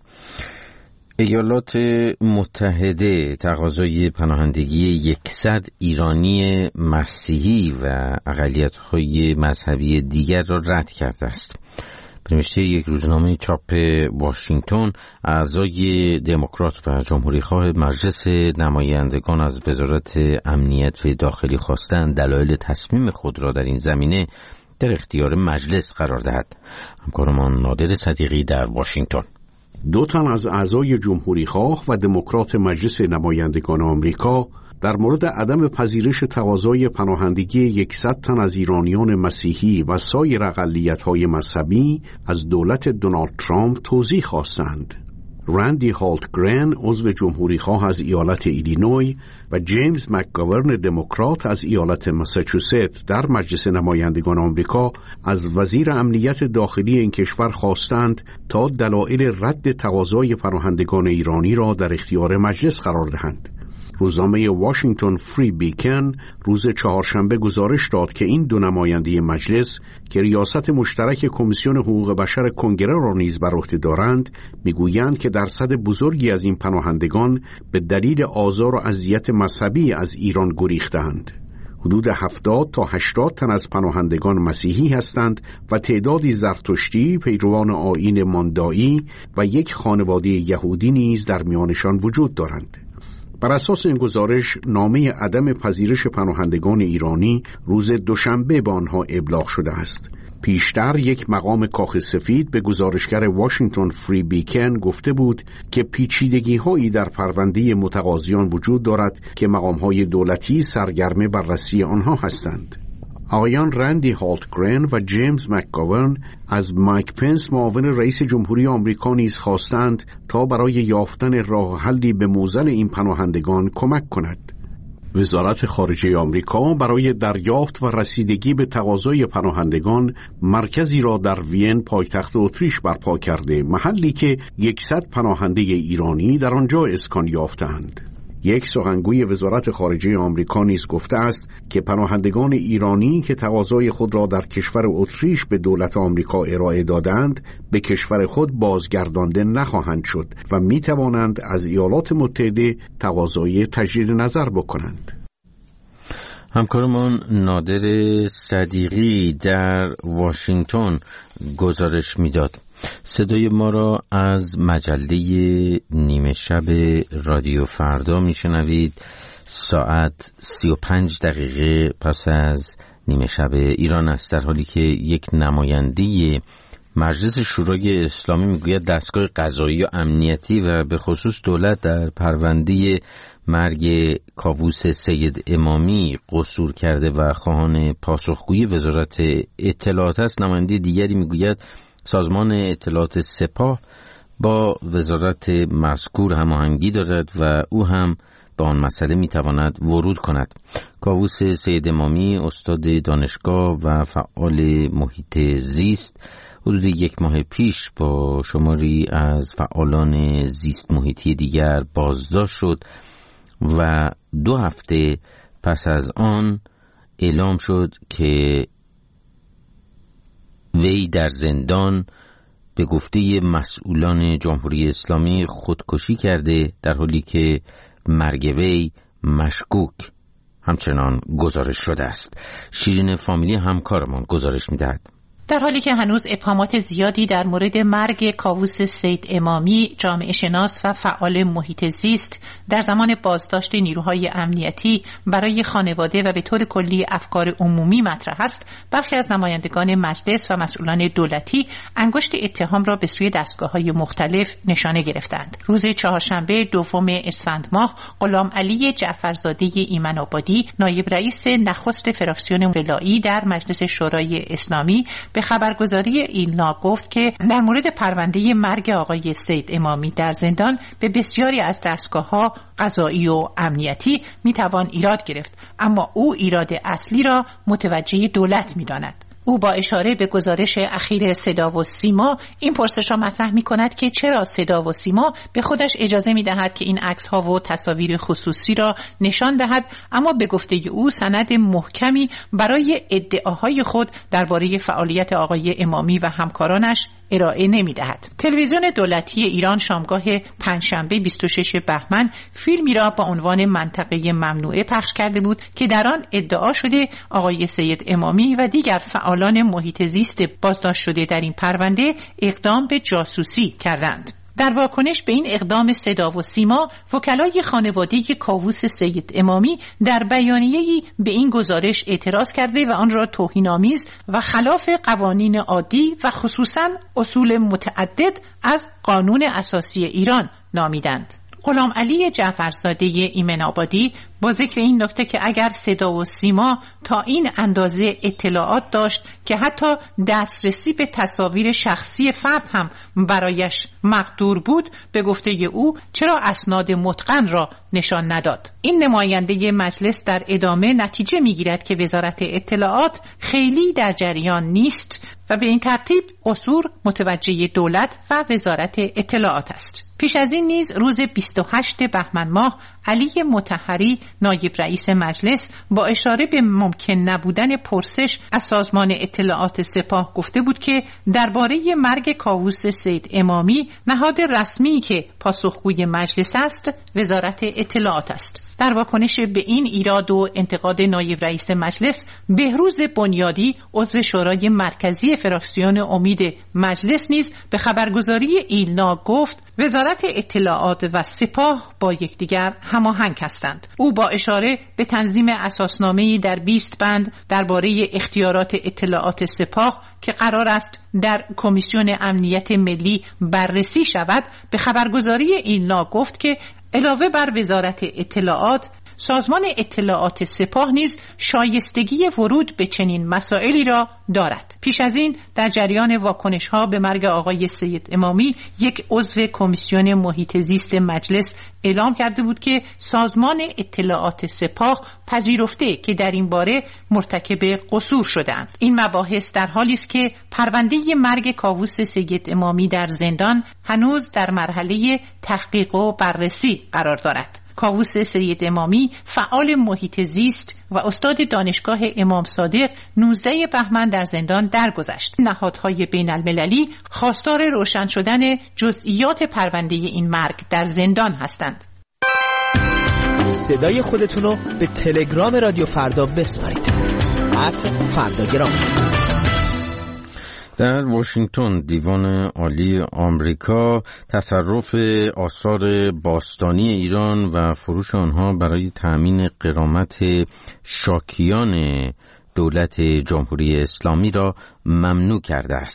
ایالات متحده تقاضای پناهندگی صد ایرانی مسیحی و اقلیت‌های مذهبی دیگر را رد کرده است. به نوشته یک روزنامه چاپ واشنگتن، اعضای دموکرات و جمهوری‌خواه مجلس نمایندگان از وزارت امنیت داخلی خواستند دلایل تصمیم خود را در این زمینه در اختیار مجلس قرار دهد. همکارمان نادر صدیقی در واشنگتن. دو تن از اعضای جمهوری‌خواه و دموکرات مجلس نمایندگان آمریکا در مورد عدم پذیرش تقاضای پناهندگی صد تن از ایرانیان مسیحی و سایر اقلیت‌های مذهبی از دولت دونالد ترامپ توضیح خواستند. رندی هالتگرن عضو جمهوری‌خواه از ایالت ایلینوی و جیمز مکگاورن دموکرات از ایالت ماساچوست در مجلس نمایندگان آمریکا از وزیر امنیت داخلی این کشور خواستند تا دلایل رد تقاضای پناهندگان ایرانی را در اختیار مجلس قرار دهند. روزنامه واشنگتن فری بیکن روز چهارشنبه گزارش داد که این دو نماینده مجلس که ریاست مشترک کمیسیون حقوق بشر کنگره را نیز بر عهده دارند، میگویند که درصد بزرگی از این پناهندگان به دلیل آزار و اذیت مذهبی از ایران گریختند. حدود هفتاد تا هشتاد تن از پناهندگان مسیحی هستند و تعدادی زرتشتی پیروان آیین ماندایی و یک خانواده یهودی نیز در میانشان وجود دارند. بر اساس این گزارش، نامه عدم پذیرش پناهندگان ایرانی روز دوشنبه به آنها ابلاغ شده است. پیشتر یک مقام کاخ سفید به گزارشگر واشنگتن فری بیکن گفته بود که پیچیدگی‌هایی در پرونده متقاضیان وجود دارد که مقام‌های دولتی سرگرم بررسی آنها هستند. آقایان رندی هالتگرن و جیمز مکگاورن از مایک پنس معاون رئیس جمهوری آمریکا نیز خواستند تا برای یافتن راه حلی به معضل این پناهندگان کمک کند. وزارت خارجه آمریکا برای دریافت و رسیدگی به تقاضای پناهندگان مرکزی را در وین پایتخت اتریش برپا کرده، محلی که صد پناهنده ایرانی در آنجا اسکان یافتند. یک سخنگوی وزارت خارجه آمریکا نیز گفته است که پناهندگان ایرانی که تقاضای خود را در کشور اتریش به دولت آمریکا ارائه دادند به کشور خود بازگردانده نخواهند شد و می توانند از ایالات متحده تقاضای تجدید نظر بکنند. همکارمان نادر صدیقی در واشنگتن گزارش میداد. صدای ما را از مجله نیمه شب رادیو فردا میشنوید. ساعت سی و پنج دقیقه پس از نیمه شب ایران است، در حالی که یک نماینده مجلس شورای اسلامی میگوید دستگاه قضایی و امنیتی و به خصوص دولت در پرونده مرگ کاووس سید امامی قصور کرده و خواهان پاسخگویی وزارت اطلاعات است. نماینده دیگری میگوید سازمان اطلاعات سپاه با وزارت مذکور هماهنگی دارد و او هم به آن مسئله میتواند ورود کند. کاووس سید امامی استاد دانشگاه و فعال محیط زیست حدود یک ماه پیش با شماری از فعالان زیست محیطی دیگر بازداشت شد و دو هفته پس از آن اعلام شد که وی در زندان به گفته مسئولان جمهوری اسلامی خودکشی کرده، در حالی که مرگ وی مشکوک همچنان گزارش شده است. شیرین فامیلی همکارمان گزارش می‌دهد. در حالی که هنوز ابهامات زیادی در مورد مرگ کاووس سید امامی، جامعه شناس و فعال محیط زیست در زمان بازداشت نیروهای امنیتی برای خانواده و به طور کلی افکار عمومی مطرح است، برخی از نمایندگان مجلس و مسئولان دولتی انگشت اتهام را به سوی دستگاه‌های مختلف نشانه گرفتند. روز چهارشنبه دوم اسفند ماه، غلامعلی جعفرزاده ایمن آبادی، نایب رئیس نخست فراکسیون ولایی در مجلس شورای اسلامی، به خبرگزاری ایلنا گفت که در مورد پرونده مرگ آقای سید امامی در زندان به بسیاری از دستگاه‌ها قضایی و امنیتی میتوان ایراد گرفت، اما او ایراد اصلی را متوجه دولت می‌داند. او با اشاره به گزارش اخیر صدا و سیما این پرسش را مطرح می کند که چرا صدا و سیما به خودش اجازه می دهد که این عکس ها و تصاویر خصوصی را نشان دهد، اما به گفته او سند محکمی برای ادعاهای خود درباره فعالیت آقای امامی و همکارانش ارائه نمی دهد. تلویزیون دولتی ایران شامگاه پنجشنبه بیست و شش بهمن فیلمی را با عنوان منطقه ممنوعه پخش کرده بود که در آن ادعا شده آقای سید امامی و دیگر فعالان محیط زیست بازداشت شده در این پرونده اقدام به جاسوسی کردند. در واکنش به این اقدام صدا و سیما، وکلای خانواده کاووس سید امامی در بیانیه‌ای به این گزارش اعتراض کرده و آن را توهین‌آمیز و خلاف قوانین عادی و خصوصاً اصول متعدد از قانون اساسی ایران نامیدند. غلامعلی جعفرزاده ایمن آبادی با ذکر این نکته که اگر صدا و سیما تا این اندازه اطلاعات داشت که حتی دسترسی به تصاویر شخصی فرد هم برایش مقدور بود، به گفته او چرا اسناد متقن را نشان نداد. این نماینده مجلس در ادامه نتیجه میگیرد که وزارت اطلاعات خیلی در جریان نیست و به این ترتیب قصور متوجه دولت و وزارت اطلاعات است. پیش از این نیز روز بیست و هشتم بهمن ماه علی مطهری نایب رئیس مجلس با اشاره به ممکن نبودن پرسش از سازمان اطلاعات سپاه گفته بود که درباره مرگ کاووس سید امامی نهاد رسمی که پاسخگوی مجلس است وزارت اطلاعات است. در واکنش به این ایراد و انتقاد نایب رئیس مجلس، بهروز بنیادی عضو شورای مرکزی فراکسیون امید مجلس نیز به خبرگزاری ایلنا گفت وزارت اطلاعات و سپاه با یکدیگر هماهنگ هستند. او با اشاره به تنظیم اساسنامه‌ای در بیست بند درباره اختیارات اطلاعات سپاه که قرار است در کمیسیون امنیت ملی بررسی شود، به خبرگزاری ایلنا گفت که علاوه بر وزارت اطلاعات، سازمان اطلاعات سپاه نیز شایستگی ورود به چنین مسائلی را دارد. پیش از این در جریان واکنش‌ها به مرگ آقای سید امامی، یک عضو کمیسیون محیط زیست مجلس اعلام کرده بود که سازمان اطلاعات سپاه پذیرفته که در این باره مرتکب قصور شدند. این مباحث در حالی است که پرونده مرگ کاووس سید امامی در زندان هنوز در مرحله تحقیق و بررسی قرار دارد. کاووس سید امامی فعال محیط زیست و استاد دانشگاه امام صادق نوزدهم بهمن در زندان درگذشت. نهادهای بین المللی خواستار روشن شدن جزئیات پرونده این مرگ در زندان هستند. صدای خودتونو به تلگرام رادیو فردا بسپارید. ات فرداگرام. در واشنگتن دیوان عالی آمریکا تصرف آثار باستانی ایران و فروش آنها برای تأمین غرامت شاکیان دولت جمهوری اسلامی را ممنوع کرده است.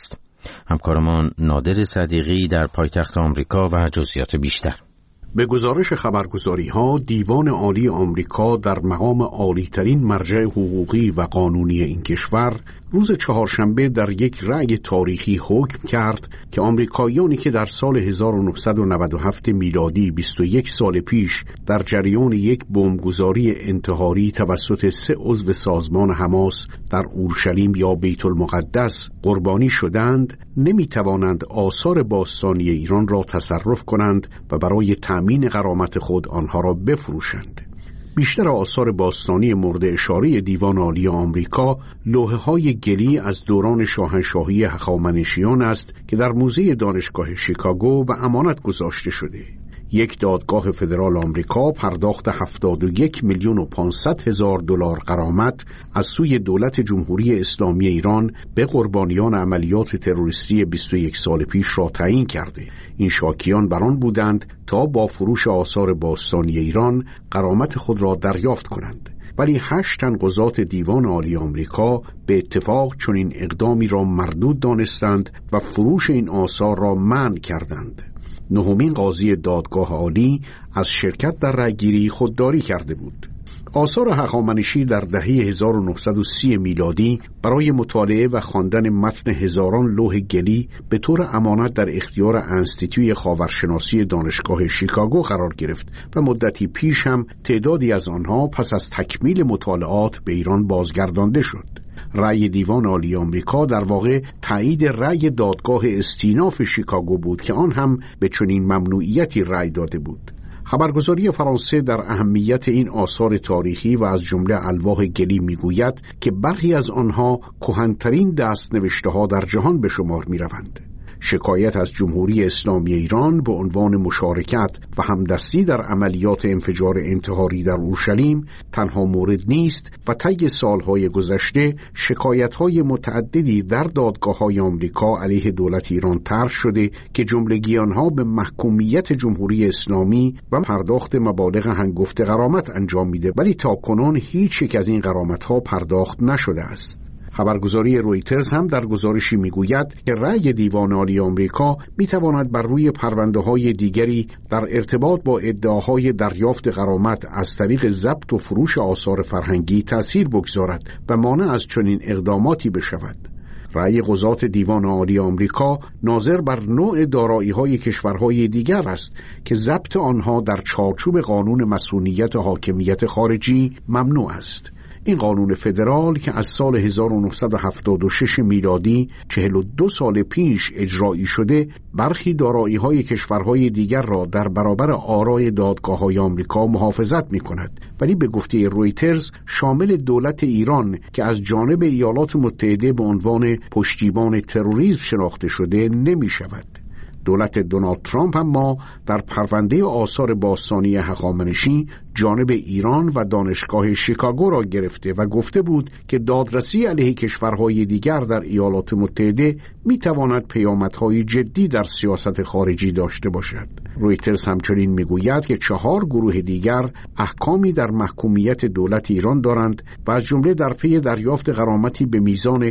همکارمان نادر صدیقی در پایتخت آمریکا و جزئیات بیشتر. به گزارش خبرگزاری‌ها، دیوان عالی آمریکا در مقام عالی‌ترین مرجع حقوقی و قانونی این کشور روز چهارشنبه در یک رأی تاریخی حکم کرد که آمریکاییانی که در سال هزار و نهصد و نود و هفت میلادی بیست و یک سال پیش در جریان یک بمبگذاری انتحاری توسط سه عضو سازمان حماس در اورشلیم یا بیت المقدس قربانی شدند، نمی‌توانند آثار باستانی ایران را تصرف کنند و برای تأمین غرامت خود آنها را بفروشند. بیشتر آثار باستانی مورد اشاره دیوان عالی آمریکا لوحه‌های گلی از دوران شاهنشاهی هخامنشیان است که در موزه دانشگاه شیکاگو به امانت گذاشته شده. یک دادگاه فدرال آمریکا پرداخت هفتاد و یک میلیون و پانصد هزار دلار غرامت از سوی دولت جمهوری اسلامی ایران به قربانیان عملیات تروریستی بیست و یک سال پیش را تعیین کرده. این شاکیان بر آن بودند تا با فروش آثار باستانی ایران غرامت خود را دریافت کنند. ولی هشت تن قضات دیوان عالی آمریکا به اتفاق چنین اقدامی را مردود دانستند و فروش این آثار را منع کردند. نهمین قاضی دادگاه عالی از شرکت در رأیگیری خودداری کرده بود. آثار هخامنشی در دهه هزار و نهصد و سی میلادی برای مطالعه و خواندن متن هزاران لوح گلی به طور امانت در اختیار انستیتوی خاورشناسی دانشگاه شیکاگو قرار گرفت و مدتی پیش هم تعدادی از آنها پس از تکمیل مطالعات به ایران بازگردانده شد. رأی دیوان عالی آمریکا در واقع تایید رأی دادگاه استیناف شیکاگو بود که آن هم به چنین ممنوعیتی رأی داده بود. خبرگزاری فرانسه در اهمیت این آثار تاریخی و از جمله الواح گلی میگوید که برخی از آنها کهن‌ترین دست‌نوشته‌ها در جهان به شمار می‌روند. شکایت از جمهوری اسلامی ایران به عنوان مشارکت و همدستی در عملیات انفجار انتحاری در اورشلیم تنها مورد نیست و طی سالهای گذشته شکایت‌های متعددی در دادگاه‌های آمریکا علیه دولت ایران طرح شده که جملگی آنها به محکومیت جمهوری اسلامی و پرداخت مبالغ هنگفت غرامت انجام میده، ولی تاکنون هیچ یک از این غرامت‌ها پرداخت نشده است. خبرگزاری رویترز هم در گزارشی میگوید که رأی دیوان عالی آمریکا میتواند بر روی پرونده‌های دیگری در ارتباط با ادعاهای دریافت غرامت از طریق ضبط و فروش آثار فرهنگی تأثیر بگذارد و مانع از چنین اقداماتی بشود. رأی قضات دیوان عالی آمریکا ناظر بر نوع دارایی‌های کشورهای دیگر است که ضبط آنها در چارچوب قانون مصونیت حاکمیت خارجی ممنوع است. این قانون فدرال که از سال هزار و نهصد و هفتاد و شش میلادی چهل و دو سال پیش اجرایی شده، برخی دارایی‌های کشورهای دیگر را در برابر آرای دادگاه‌های آمریکا محافظت می‌کند، ولی به گفته رویترز شامل دولت ایران که از جانب ایالات متحده به عنوان پشتیبان تروریسم شناخته شده نمی‌شود. دولت دونالد ترامپ اما در پرونده آثار باستانی هخامنشی جانب ایران و دانشگاه شیکاگو را گرفته و گفته بود که دادرسی علیه کشورهای دیگر در ایالات متحده میتواند پیامدهای جدی در سیاست خارجی داشته باشد. رویترز همچنین میگوید که چهار گروه دیگر احکامی در محکومیت دولت ایران دارند و از جمله در پی دریافت غرامتی به میزان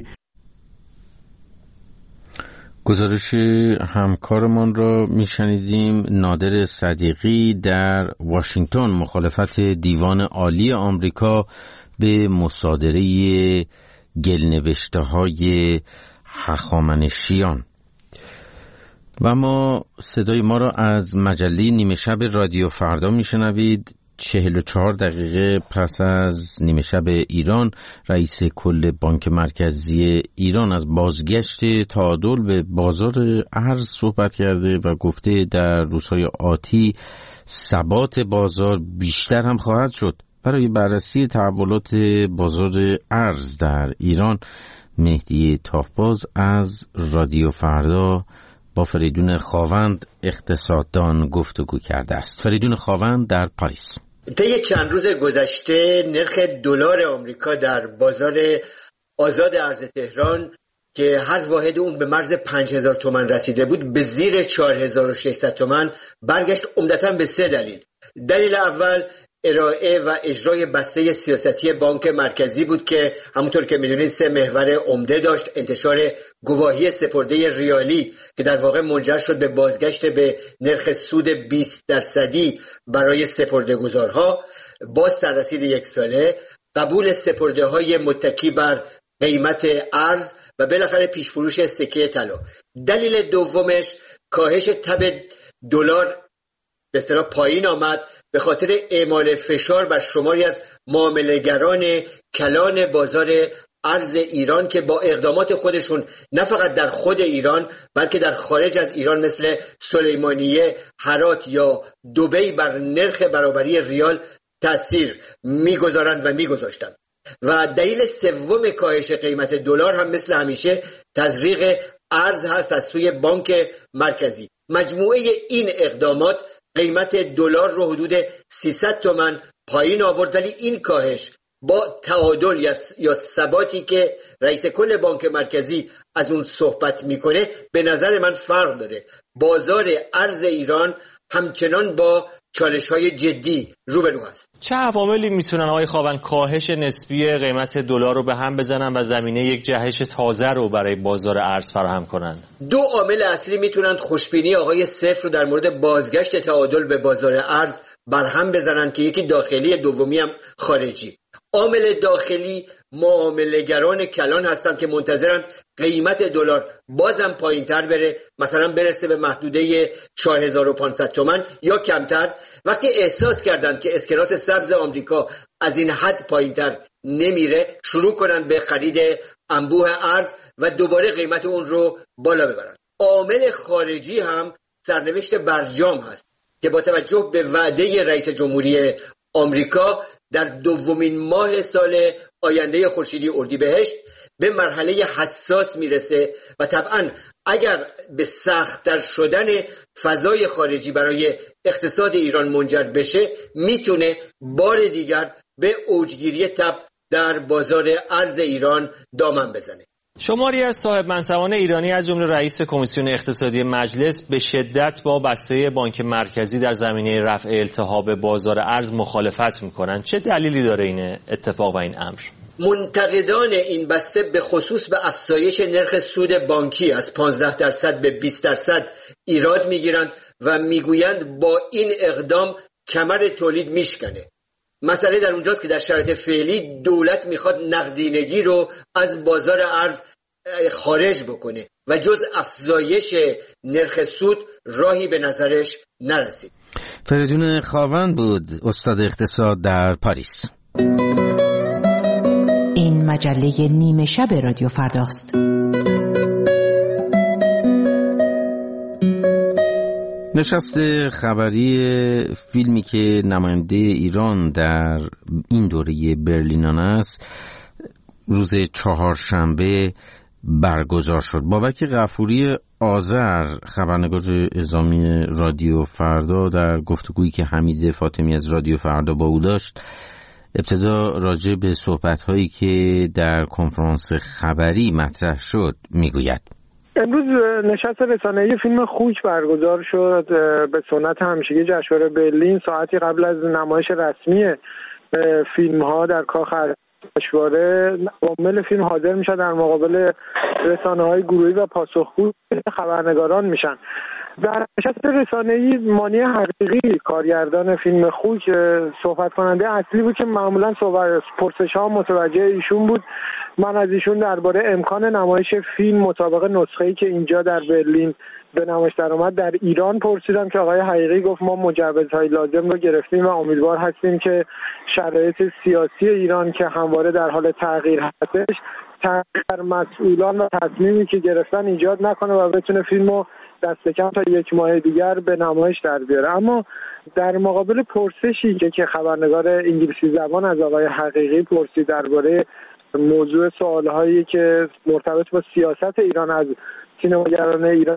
گزارش همکارمان را میشنیدیم. نادر صدیقی در واشنگتن مخالفت دیوان عالی آمریکا به مصادره گلنوشته‌های هخامنشیان. و ما صدای ما را از مجله نیمه شب رادیو فردا میشنوید. چهل و چهار دقیقه پس از نیمه شب ایران، رئیس کل بانک مرکزی ایران از بازگشت تعادل به بازار ارز صحبت کرده و گفته در روزهای آتی ثبات بازار بیشتر هم خواهد شد. برای بررسی تحولات بازار ارز در ایران، مهدی تافباز از رادیو فردا با فریدون خاوند اقتصاددان گفتگو کرده است. فریدون خاوند در پاریس. طی چند روز گذشته نرخ دلار آمریکا در بازار آزاد ارز تهران که هر واحد اون به مرز پنج هزار تومان رسیده بود به زیر چهار هزار و ششصد تومان برگشت، عمدتاً به سه دلیل. دلیل اول ارائه و اجرای بسته سیاستی بانک مرکزی بود که همونطور که میدونید سه محور عمده داشت: انتشار گواهی سپرده ریالی که در واقع منجر شد به بازگشت به نرخ سود بیست درصدی برای سپرده‌گذارها، با سررسید یک ساله، قبول سپرده های متکی بر قیمت ارز و بالاخره پیشفروش سکه طلا. دلیل دومش کاهش تب دلار به اصطلاح پایین آمد به خاطر اعمال فشار بر شماری از معامله‌گران کلان بازار ارز ایران که با اقدامات خودشون نه فقط در خود ایران بلکه در خارج از ایران مثل سلیمانیه، هرات یا دبی بر نرخ برابری ریال تأثیر میگذارند و میگذاشتند. و دلیل سوم کاهش قیمت دلار هم مثل همیشه تزریق ارز هست از سوی بانک مرکزی. مجموعه این اقدامات قیمت دلار رو حدود سیصد تومان پایین آورد، ولی این کاهش با تعادل یا, یا ثباتی که رئیس کل بانک مرکزی از اون صحبت میکنه به نظر من فرق داره. بازار ارز ایران همچنان با چالش‌های جدی روبرو است. چه عواملی میتونن آقای خاوند کاهش نسبی قیمت دلار رو به هم بزنن و زمینه یک جهش تازه رو برای بازار ارز فراهم کنن؟ دو عامل اصلی میتونن خوشبینی آقای صفر رو در مورد بازگشت تعادل به بازار ارز برهم بزنن که یکی داخلی، دومی هم خارجی. عامل داخلی معامله‌گران کلان هستند که منتظرند قیمت دلار بازم پایین‌تر بره، مثلا برسه به محدوده چهار هزار و پانصد تومان یا کمتر. وقتی احساس کردند که اسکناس سبز آمریکا از این حد پایین‌تر نمیره، شروع کنند به خرید انبوه ارز و دوباره قیمت اون رو بالا ببرند. عامل خارجی هم سرنوشت برجام هست که با توجه به وعده رئیس جمهوری آمریکا در دومین ماه سال آینده خورشیدی اردیبهشت به مرحله حساس میرسه و طبعا اگر به سخت‌تر شدن فضای خارجی برای اقتصاد ایران منجر بشه میتونه بار دیگر به اوجگیری تب در بازار ارز ایران دامن بزنه. شماری از صاحب منصبان ایرانی از جمله رئیس کمیسیون اقتصادی مجلس به شدت با بسته بانک مرکزی در زمینه رفع التهاب بازار ارز مخالفت میکنن. چه دلیلی داره این اتفاق و این امر؟ منتقدان این بسته به خصوص به افزایش نرخ سود بانکی از پانزده درصد به بیست درصد ایراد میگیرند و میگویند با این اقدام کمر تولید میشکنه. مسئله در اونجاست که در شرایط فعلی دولت میخواد نقدینگی رو از بازار ارز خارج بکنه و جز افزایش نرخ سود راهی به نظرش نرسید. فریدون خاوند بود، استاد اقتصاد در پاریس. این مجله نیمه شب رادیو فرداست. نشست خبری فیلمی که نماینده ایران در این دوره برلینان است روز چهارشنبه برگزار شد. بابک غفوری آذر، خبرنگار اعزامی رادیو فردا، در گفتگویی که حمید فاطمی از رادیو فردا با او داشت ابتدا راجع به صحبت‌هایی که در کنفرانس خبری مطرح شد میگوید. امروز نشست رسانه‌ای فیلم خوک برگزار شد. به سنت همیشگی جشنواره برلین ساعتی قبل از نمایش رسمی فیلم‌ها در کاخ جشنواره عامل فیلم حاضر میشن، در مقابل رسانه‌های گروهی و پاسخگو خبرنگاران میشن. در نشست رسانه‌ای مانی حقیقی، کارگردان فیلم خوک، صحبت کننده اصلی بود که معمولا صحبت پرسش‌ها متوجه ایشون بود. من از ایشون درباره امکان نمایش فیلم مطابق نسخه‌ای که اینجا در برلین به نمایش درآمد در ایران پرسیدم که آقای حقیقی گفت ما مجوزهای لازم رو گرفتیم و امیدوار هستیم که شرایط سیاسی ایران که همواره در حال تغییر هستش تغییر مسئولان و تصمیمی که گرفتن ایجاد نکنه و بتونه فیلمو دست کم تا یک ماه دیگر به نمایش در بیاره. اما در مقابل پرسشی که که خبرنگار انگلیسی زبان از آقای حقیقی پرسید درباره موضوع سوالهایی که مرتبط با سیاست ایران از سینماگران ایران،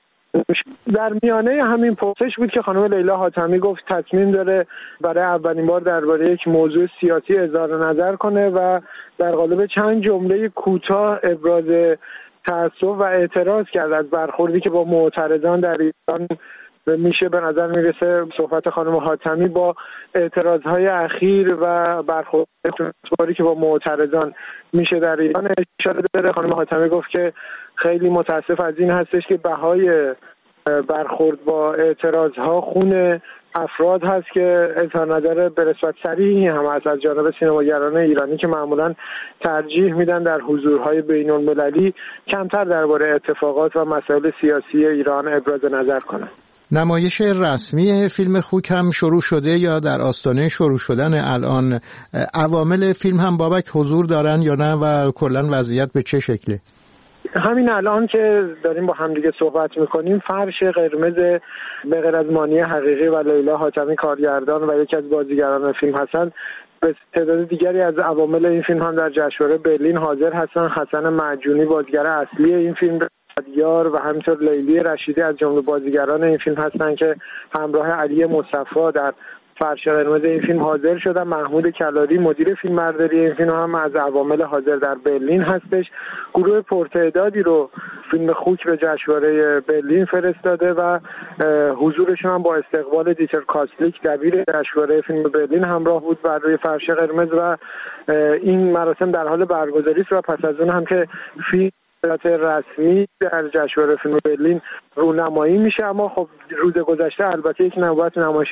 در میانه همین پرسش بود که خانم لیلا حاتمی گفت تصمیم داره برای اولین بار درباره یک موضوع سیاسی اظهار نظر کنه و در قالب چند جمله کوتاه ابراز تأسف و اعتراض کرد از برخوردی که با معترضان در ایران میشه. به نظر میرسه صحبت خانم حاتمی با اعتراضهای اخیر و برخوردی که با معترضان میشه در ایران اشاره داره. خانم حاتمی گفت که خیلی متاسف از این هستش که بهای برخورد با اعتراضها خون افراد هست که اظهار نظر به نسبت صریحی هم هست از جانب سینماگران ایرانی که معمولا ترجیح میدن در حضورهای بین المللی کمتر درباره اتفاقات و مسائل سیاسی ایران ابراز نظر کنند. نمایش رسمی فیلم خوک هم شروع شده یا در آستانه شروع شدن الان؟ عوامل فیلم هم بابک حضور دارن یا نه و کلا وضعیت به چه شکله؟ همین الان که داریم با همدیگه صحبت میکنیم فرش قرمز به غیر از مانی حقیقی و لیلا حاتمی کارگردان و یکی از بازیگران فیلم هستند، به تعداد دیگری از عوامل این فیلم هم در جشنواره برلین حاضر هستند. حسن معجونی بازیگر اصلی این فیلم، یار و همینطور لیلی رشیدی از جمله بازیگران این فیلم هستند که همراه علی مصطفی در فرش قرمز این فیلم حاضر شدن. محمود کلاری مدیر فیلمبرداری این فیلم هم از عوامل حاضر در برلین هستش. گروه پرتعدادی رو فیلم خوک به جشنواره برلین فرستاده و حضورشون هم با استقبال دیتر کاستلیک دبیر جشنواره فیلم برلین همراه بود بر روی فرش قرمز و این مراسم در حال برگزاری است و پس از اون هم که فیلم رسمی در جشنواره فیلم برلین رونمایی میشه. اما خب روز گذشته البته یک نوبت نمایش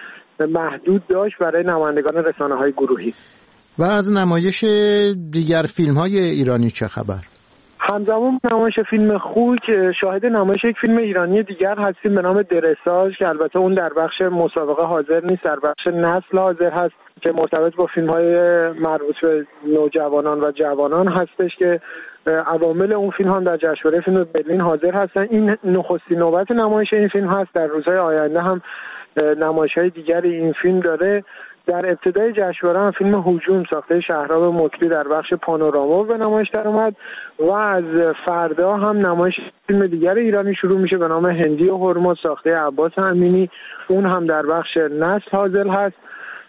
محدود داشت برای نمایندگان رسانه‌های گروهی. و از نمایش دیگر فیلم‌های ایرانی چه خبر؟ همزمان نمایش فیلم خوک شاهد نمایش یک فیلم ایرانی دیگر هستیم به نام درساژ که البته اون در بخش مسابقه حاضر نیست، در بخش نسل حاضر هست که مرتبط با فیلم‌های مربوط به نوجوانان و جوانان هستش که عوامل اون فیلم هم در جشنواره فیلم برلین حاضر هستن. این نخستین نوبت نمایش این فیلم هست. در روزهای آینده هم نمایش‌های دیگری این فیلم داره. در ابتدای جشنواره هم فیلم هجوم ساخته شهراب مکری در بخش پانوراما به نمایش در اومد و از فردا هم نمایش فیلم دیگر ایرانی شروع میشه به نام هندی و هرمز ساخته عباس امینی، اون هم در بخش نسل حاضر هست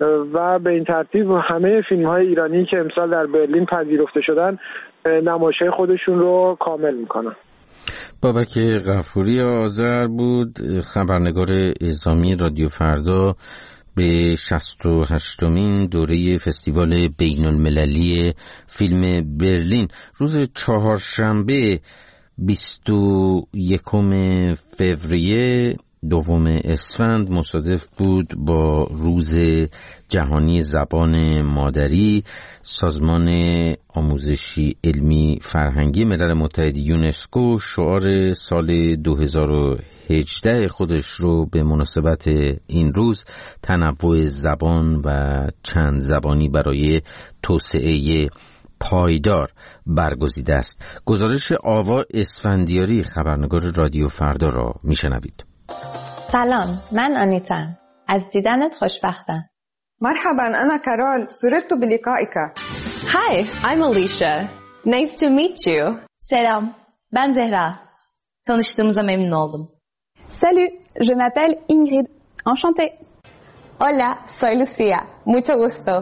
و به این ترتیب همه فیلم‌های ایرانی که امسال در برلین پذیرفته شدن نمایش‌های خودشون رو کامل میکنن. بابک غفوری آذر بود، خبرنگار اعزامی رادیو فردا به شصت و هشتمین دوره فستیوال بین المللی فیلم برلین. روز چهارشنبه بیست و یکم فوریه دوم اسفند مصادف بود با روز جهانی زبان مادری. سازمان آموزشی علمی فرهنگی ملل متحد یونسکو شعار سال دو هزار و هجده خودش رو به مناسبت این روز تنوع زبان و چند زبانی برای توسعه پایدار برگزیده است. گزارش آوا اسفندیاری خبرنگار رادیو فردا را میشنوید. سلام، من آنیتام. از دیدنت خوشبختم. مرحبا، أنا كارول. سررت بلقائك. Hi, I'm Alicia. Nice to meet you. Selam, ben Zehra. Tanıştığımıza memnun oldum. Salut, je m'appelle Ingrid. Enchantée. Hola, soy Lucia. Mucho gusto.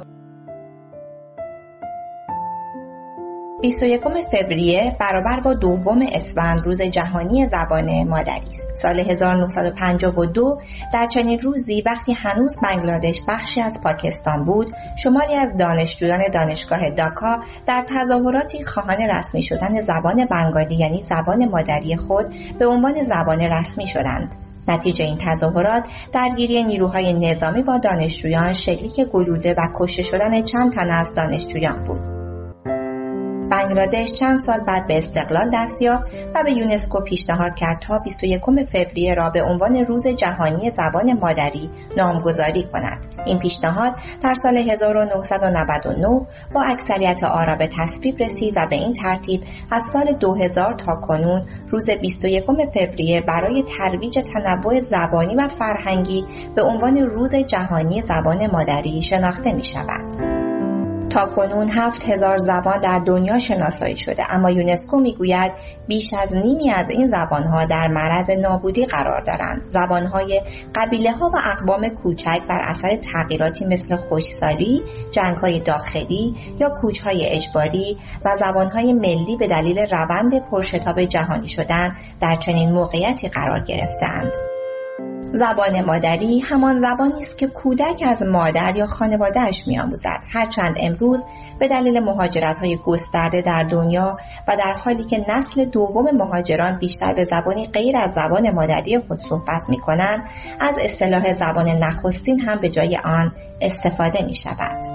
بیست و یکم فوریه برابر با دوم اسفند روز جهانی زبان مادری است. سال هزار و نهصد و پنجاه و دو در چنین روزی وقتی هنوز بنگلادش بخشی از پاکستان بود، شماری از دانشجویان دانشگاه داکا در تظاهراتی خواهان رسمی شدن زبان بنگالی یعنی زبان مادری خود به عنوان زبان رسمی شدند. نتیجه این تظاهرات درگیری نیروهای نظامی با دانشجویان، شلیک گلوله و کشته شدن چند تن از دانشجویان بود. بنگلادش چند سال بعد به استقلال دست یافت و به یونسکو پیشنهاد کرد تا بیست و یکم فوریه را به عنوان روز جهانی زبان مادری نامگذاری کند. این پیشنهاد در سال هزار و نهصد و نود و نه با اکثریت آرا به تصویب رسید و به این ترتیب از سال دو هزار تا کنون روز بیست و یکم فوریه برای ترویج تنوع زبانی و فرهنگی به عنوان روز جهانی زبان مادری شناخته می شود. تا کنون هفت هزار زبان در دنیا شناسایی شده، اما یونسکو میگوید بیش از نیمی از این زبانها در معرض نابودی قرار دارند. زبانهای قبیله‌ها و اقوام کوچک بر اثر تغییراتی مثل خشکسالی، جنگ‌های داخلی یا کوچ‌های اجباری و زبانهای ملی به دلیل روند پرشتاب جهانی شدن در چنین موقعیتی قرار گرفتند. زبان مادری همان زبانی است که کودک از مادر یا خانواده‌اش می‌آموزد، هرچند امروز به دلیل مهاجرت‌های گسترده در دنیا و در حالی که نسل دوم مهاجران بیشتر به زبانی غیر از زبان مادری خود صحبت می‌کنند، از اصطلاح زبان نخستین هم به جای آن استفاده می‌شود.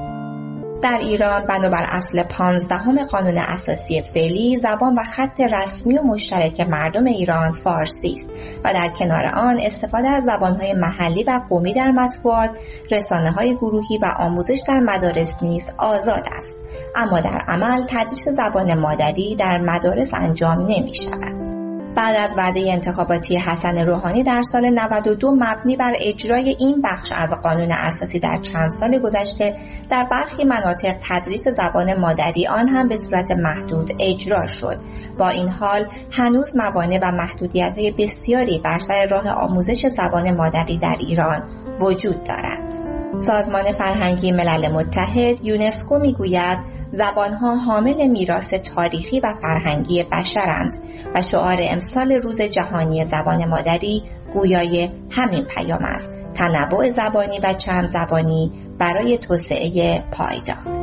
در ایران بنابر اصل پانزدهم قانون اساسی فعلی، زبان و خط رسمی و مشترک مردم ایران فارسی است و در کنار آن استفاده از زبان‌های محلی و قومی در مطبوعات، رسانه‌های گروهی و آموزش در مدارس نیز آزاد است. اما در عمل تدریس زبان مادری در مدارس انجام نمی‌شود. بعد از وعده انتخاباتی حسن روحانی در سال نود و دو مبنی بر اجرای این بخش از قانون اساسی در چند سال گذشته، در برخی مناطق تدریس زبان مادری آن هم به صورت محدود اجرا شد. با این حال هنوز موانع و محدودیت‌های بسیاری بر سر راه آموزش زبان مادری در ایران وجود دارد. سازمان فرهنگی ملل متحد یونسکو میگوید زبانها حامل میراث تاریخی و فرهنگی بشرند و شعار امسال روز جهانی زبان مادری گویای همین پیام است: تنوع زبانی و چند زبانی برای توسعه پایدار.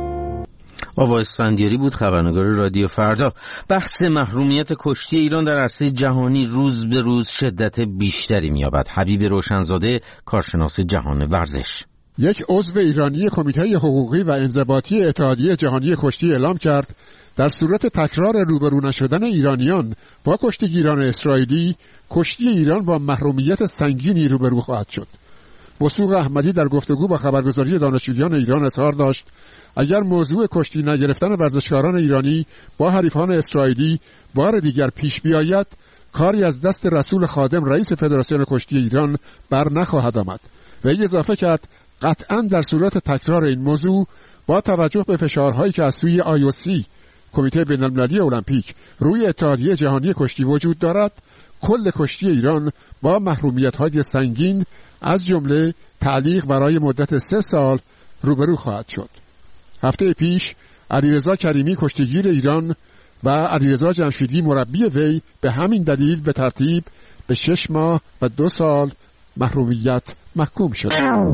آوا اسفندیاری بود، خبرنگار رادیو فردا. بحث محرومیت کشتی ایران در عرصه جهانی روز به روز شدت بیشتری می‌یابد. حبیب روشنزاده، کارشناس جهان ورزش. یک عضو ایرانی کمیته حقوقی و انضباطی اتحادیه جهانی کشتی اعلام کرد در صورت تکرار روبرو نشدن ایرانیان با کشتیگیران اسرائیلی، کشتی ایران با محرومیت سنگینی روبرو خواهد شد. وثوق احمدی در گفتگو با خبرگزاری دانشجویان ایران اظهار داشت اگر موضوع کشتی نگرفتن ورزشکاران ایرانی با حریفان اسرائیلی بار دیگر پیش بیاید، کاری از دست رسول خادم رئیس فدراسیون کشتی ایران بر نخواهد آمد. و اضافه کرد قطعاً در صورت تکرار این موضوع با توجه به فشارهایی که از سوی آی او سی کمیته بین‌المللی المپیک روی اتحادیه جهانی کشتی وجود دارد، کل کشتی ایران با محرومیت‌های سنگین از جمله تعلیق برای مدت سه سال روبرو خواهد شد. هفته پیش علیرضا کریمی کشتیگیر ایران و علیرضا جمشیدی مربی وی به همین دلیل به ترتیب به شش ماه و دو سال محرومیت محکوم شد.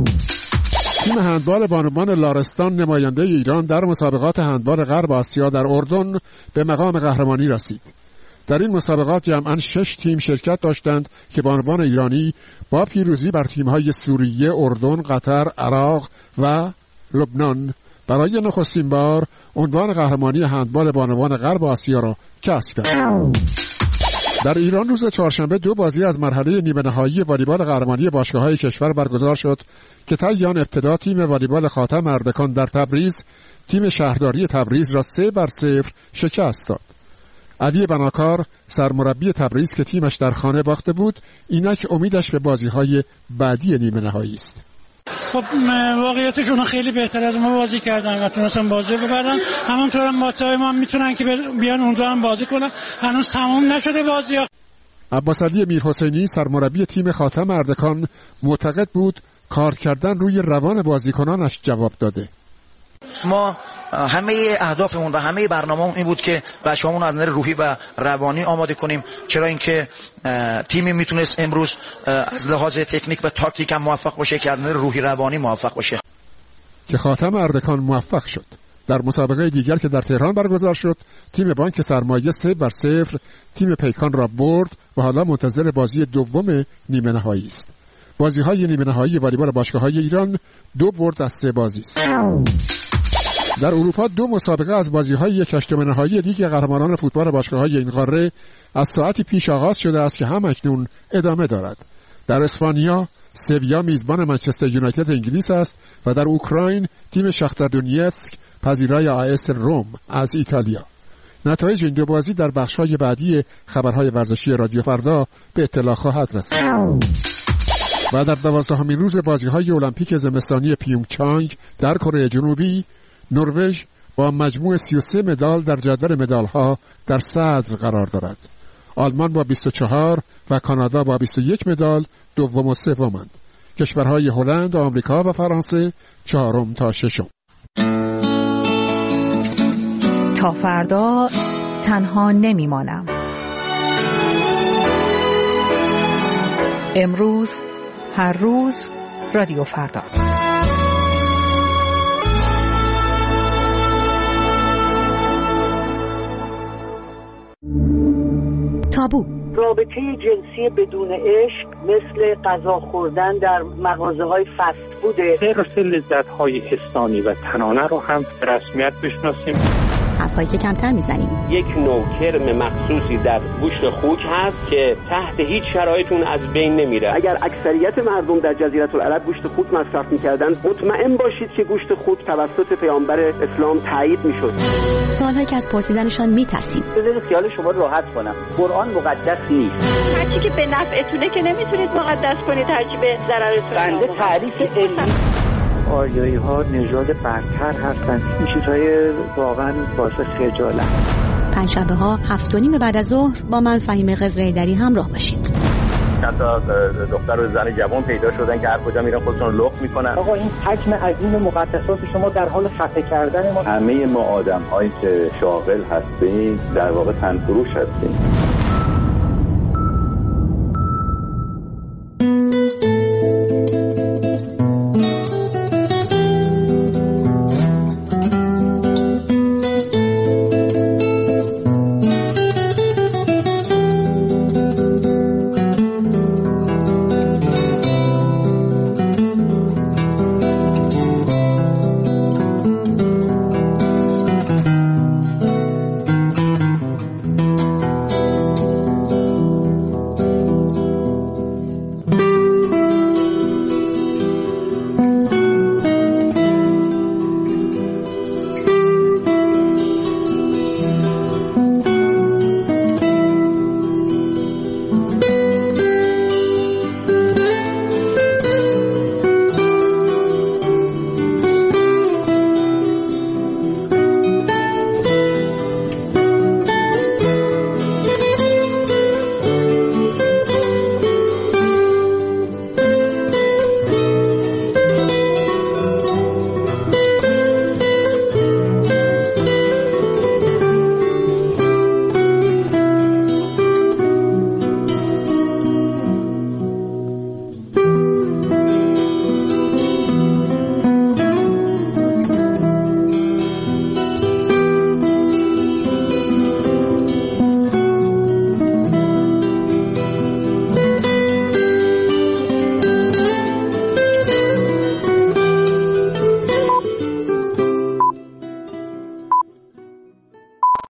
تیم هندبال بانوان لارستان نماینده ایران در مسابقات هندبال غرب آسیا در اردن به مقام قهرمانی رسید. در این مسابقات جمعاً شش تیم شرکت داشتند که بانوان ایرانی با پیروزی بر تیم‌های سوریه، اردن، قطر، عراق و لبنان برای نخستین بار عنوان قهرمانی هندبال بانوان غرب آسیا را کسب کردند. در ایران روز چهارشنبه دو بازی از مرحله نیمه نهایی والیبال قهرمانی باشگاه‌های کشور برگزار شد که طی آن ابتدا تیم والیبال خاتم اردکان در تبریز تیم شهرداری تبریز را سه بر صفر شکست داد. علی بناکار سرمربی تبریز که تیمش در خانه باخته بود، اینک امیدش به بازی‌های بعدی نیمه نهایی است. خب واقعیتش اونا خیلی بهتر از ما بازی کردن و تونستن بازی ببرن. همونطور هم بچه‌های ما میتونن که بیان اونجا هم بازی کنن. هنوز تمام نشده بازی‌ها. عباس علی میرحسینی سرمربی تیم خاتم اردکان معتقد بود کار کردن روی روان بازیکنانش جواب داده. ما همه اهدافمون و همه برنامه‌مون این بود که بچه‌هامون از نظر روحی و روانی آماده کنیم، چرا اینکه تیمی میتونست امروز از لحاظ تکنیک و تاکتیک هم موفق باشه که از نظر روحی روانی موفق باشه. که خاتم اردکان موفق شد. در مسابقه دیگر که در تهران برگزار شد، تیم بانک سرمایه سه بر صفر تیم پیکان را برد و حالا منتظر بازی دوم نیمه نهایی است. بازی‌های نیمه نهایی والیبال باشگاه‌های ایران دو برد از سه بازی است. در اروپا دو مسابقه از بازی‌های یک هشتم نهایی لیگ قهرمانان فوتبال باشگاه‌های این قاره از ساعتی پیش آغاز شده است که هم اکنون ادامه دارد. در اسپانیا سویا میزبان منچستر یونایتد انگلیس است و در اوکراین تیم شاختار دونیتسک پذیرای آیس روم از ایتالیا. نتایج این دو بازی در بخش‌های بعدی خبرهای ورزشی رادیو فردا به اطلاع خواهد رسید. و در دوازدهمین روز بازی‌های المپیک زمستانی پیونگچانگ در کره جنوبی، نروژ با مجموع سی و سه مدال در جدول مدال‌ها در صدر قرار دارد. آلمان با بیست و چهار و کانادا با بیست و یک مدال دوم و سومند. کشورهای هلند، آمریکا و فرانسه چهارم تا ششم. تا فردا تنها نمیمانم. امروز هر روز رادیو فردا. تابو. رابطه جنسی بدون عشق مثل غذا خوردن در مغازه‌های فست فوده. حرص لذت‌های حسانی و تنانه رو هم به رسمیت بشناسیم. حرفایی که کمتر میزنیم. یک نوع کرم مخصوصی در گوشت خوک هست که تحت هیچ شرایطی از بین نمیره. اگر اکثریت مردم در جزیره العرب گوشت خوک مصرف میکردن، مطمئن باشید که گوشت خوک توسط پیامبر اسلام تایید میشد. سوالهایی که از پرسیدنشان میترسیم. بذارید خیال شما رو راحت کنم. قرآن مقدس نیست. هر چی که به نفعتونه که نمیتونید مقدس کنید، هر چی به ضررتونه. بنده تعریف علمی آریایی ها نژاد برتر هستند. این چیزهای واقعا باعث خجالت. پنجشنبه ها هفت و نیم بعد از ظهر با من فهیم قزره‌ایدری همراه باشید. چند تا دختر و زن جوان پیدا شدن که هر کجا میرن خودشون رو لخت میکنن. آقا این حجم عظیم مقدسات شما در حال خفه کردن ما. همه ما آدم هایی که شاغل هستیم در واقع تنفروش هستیم.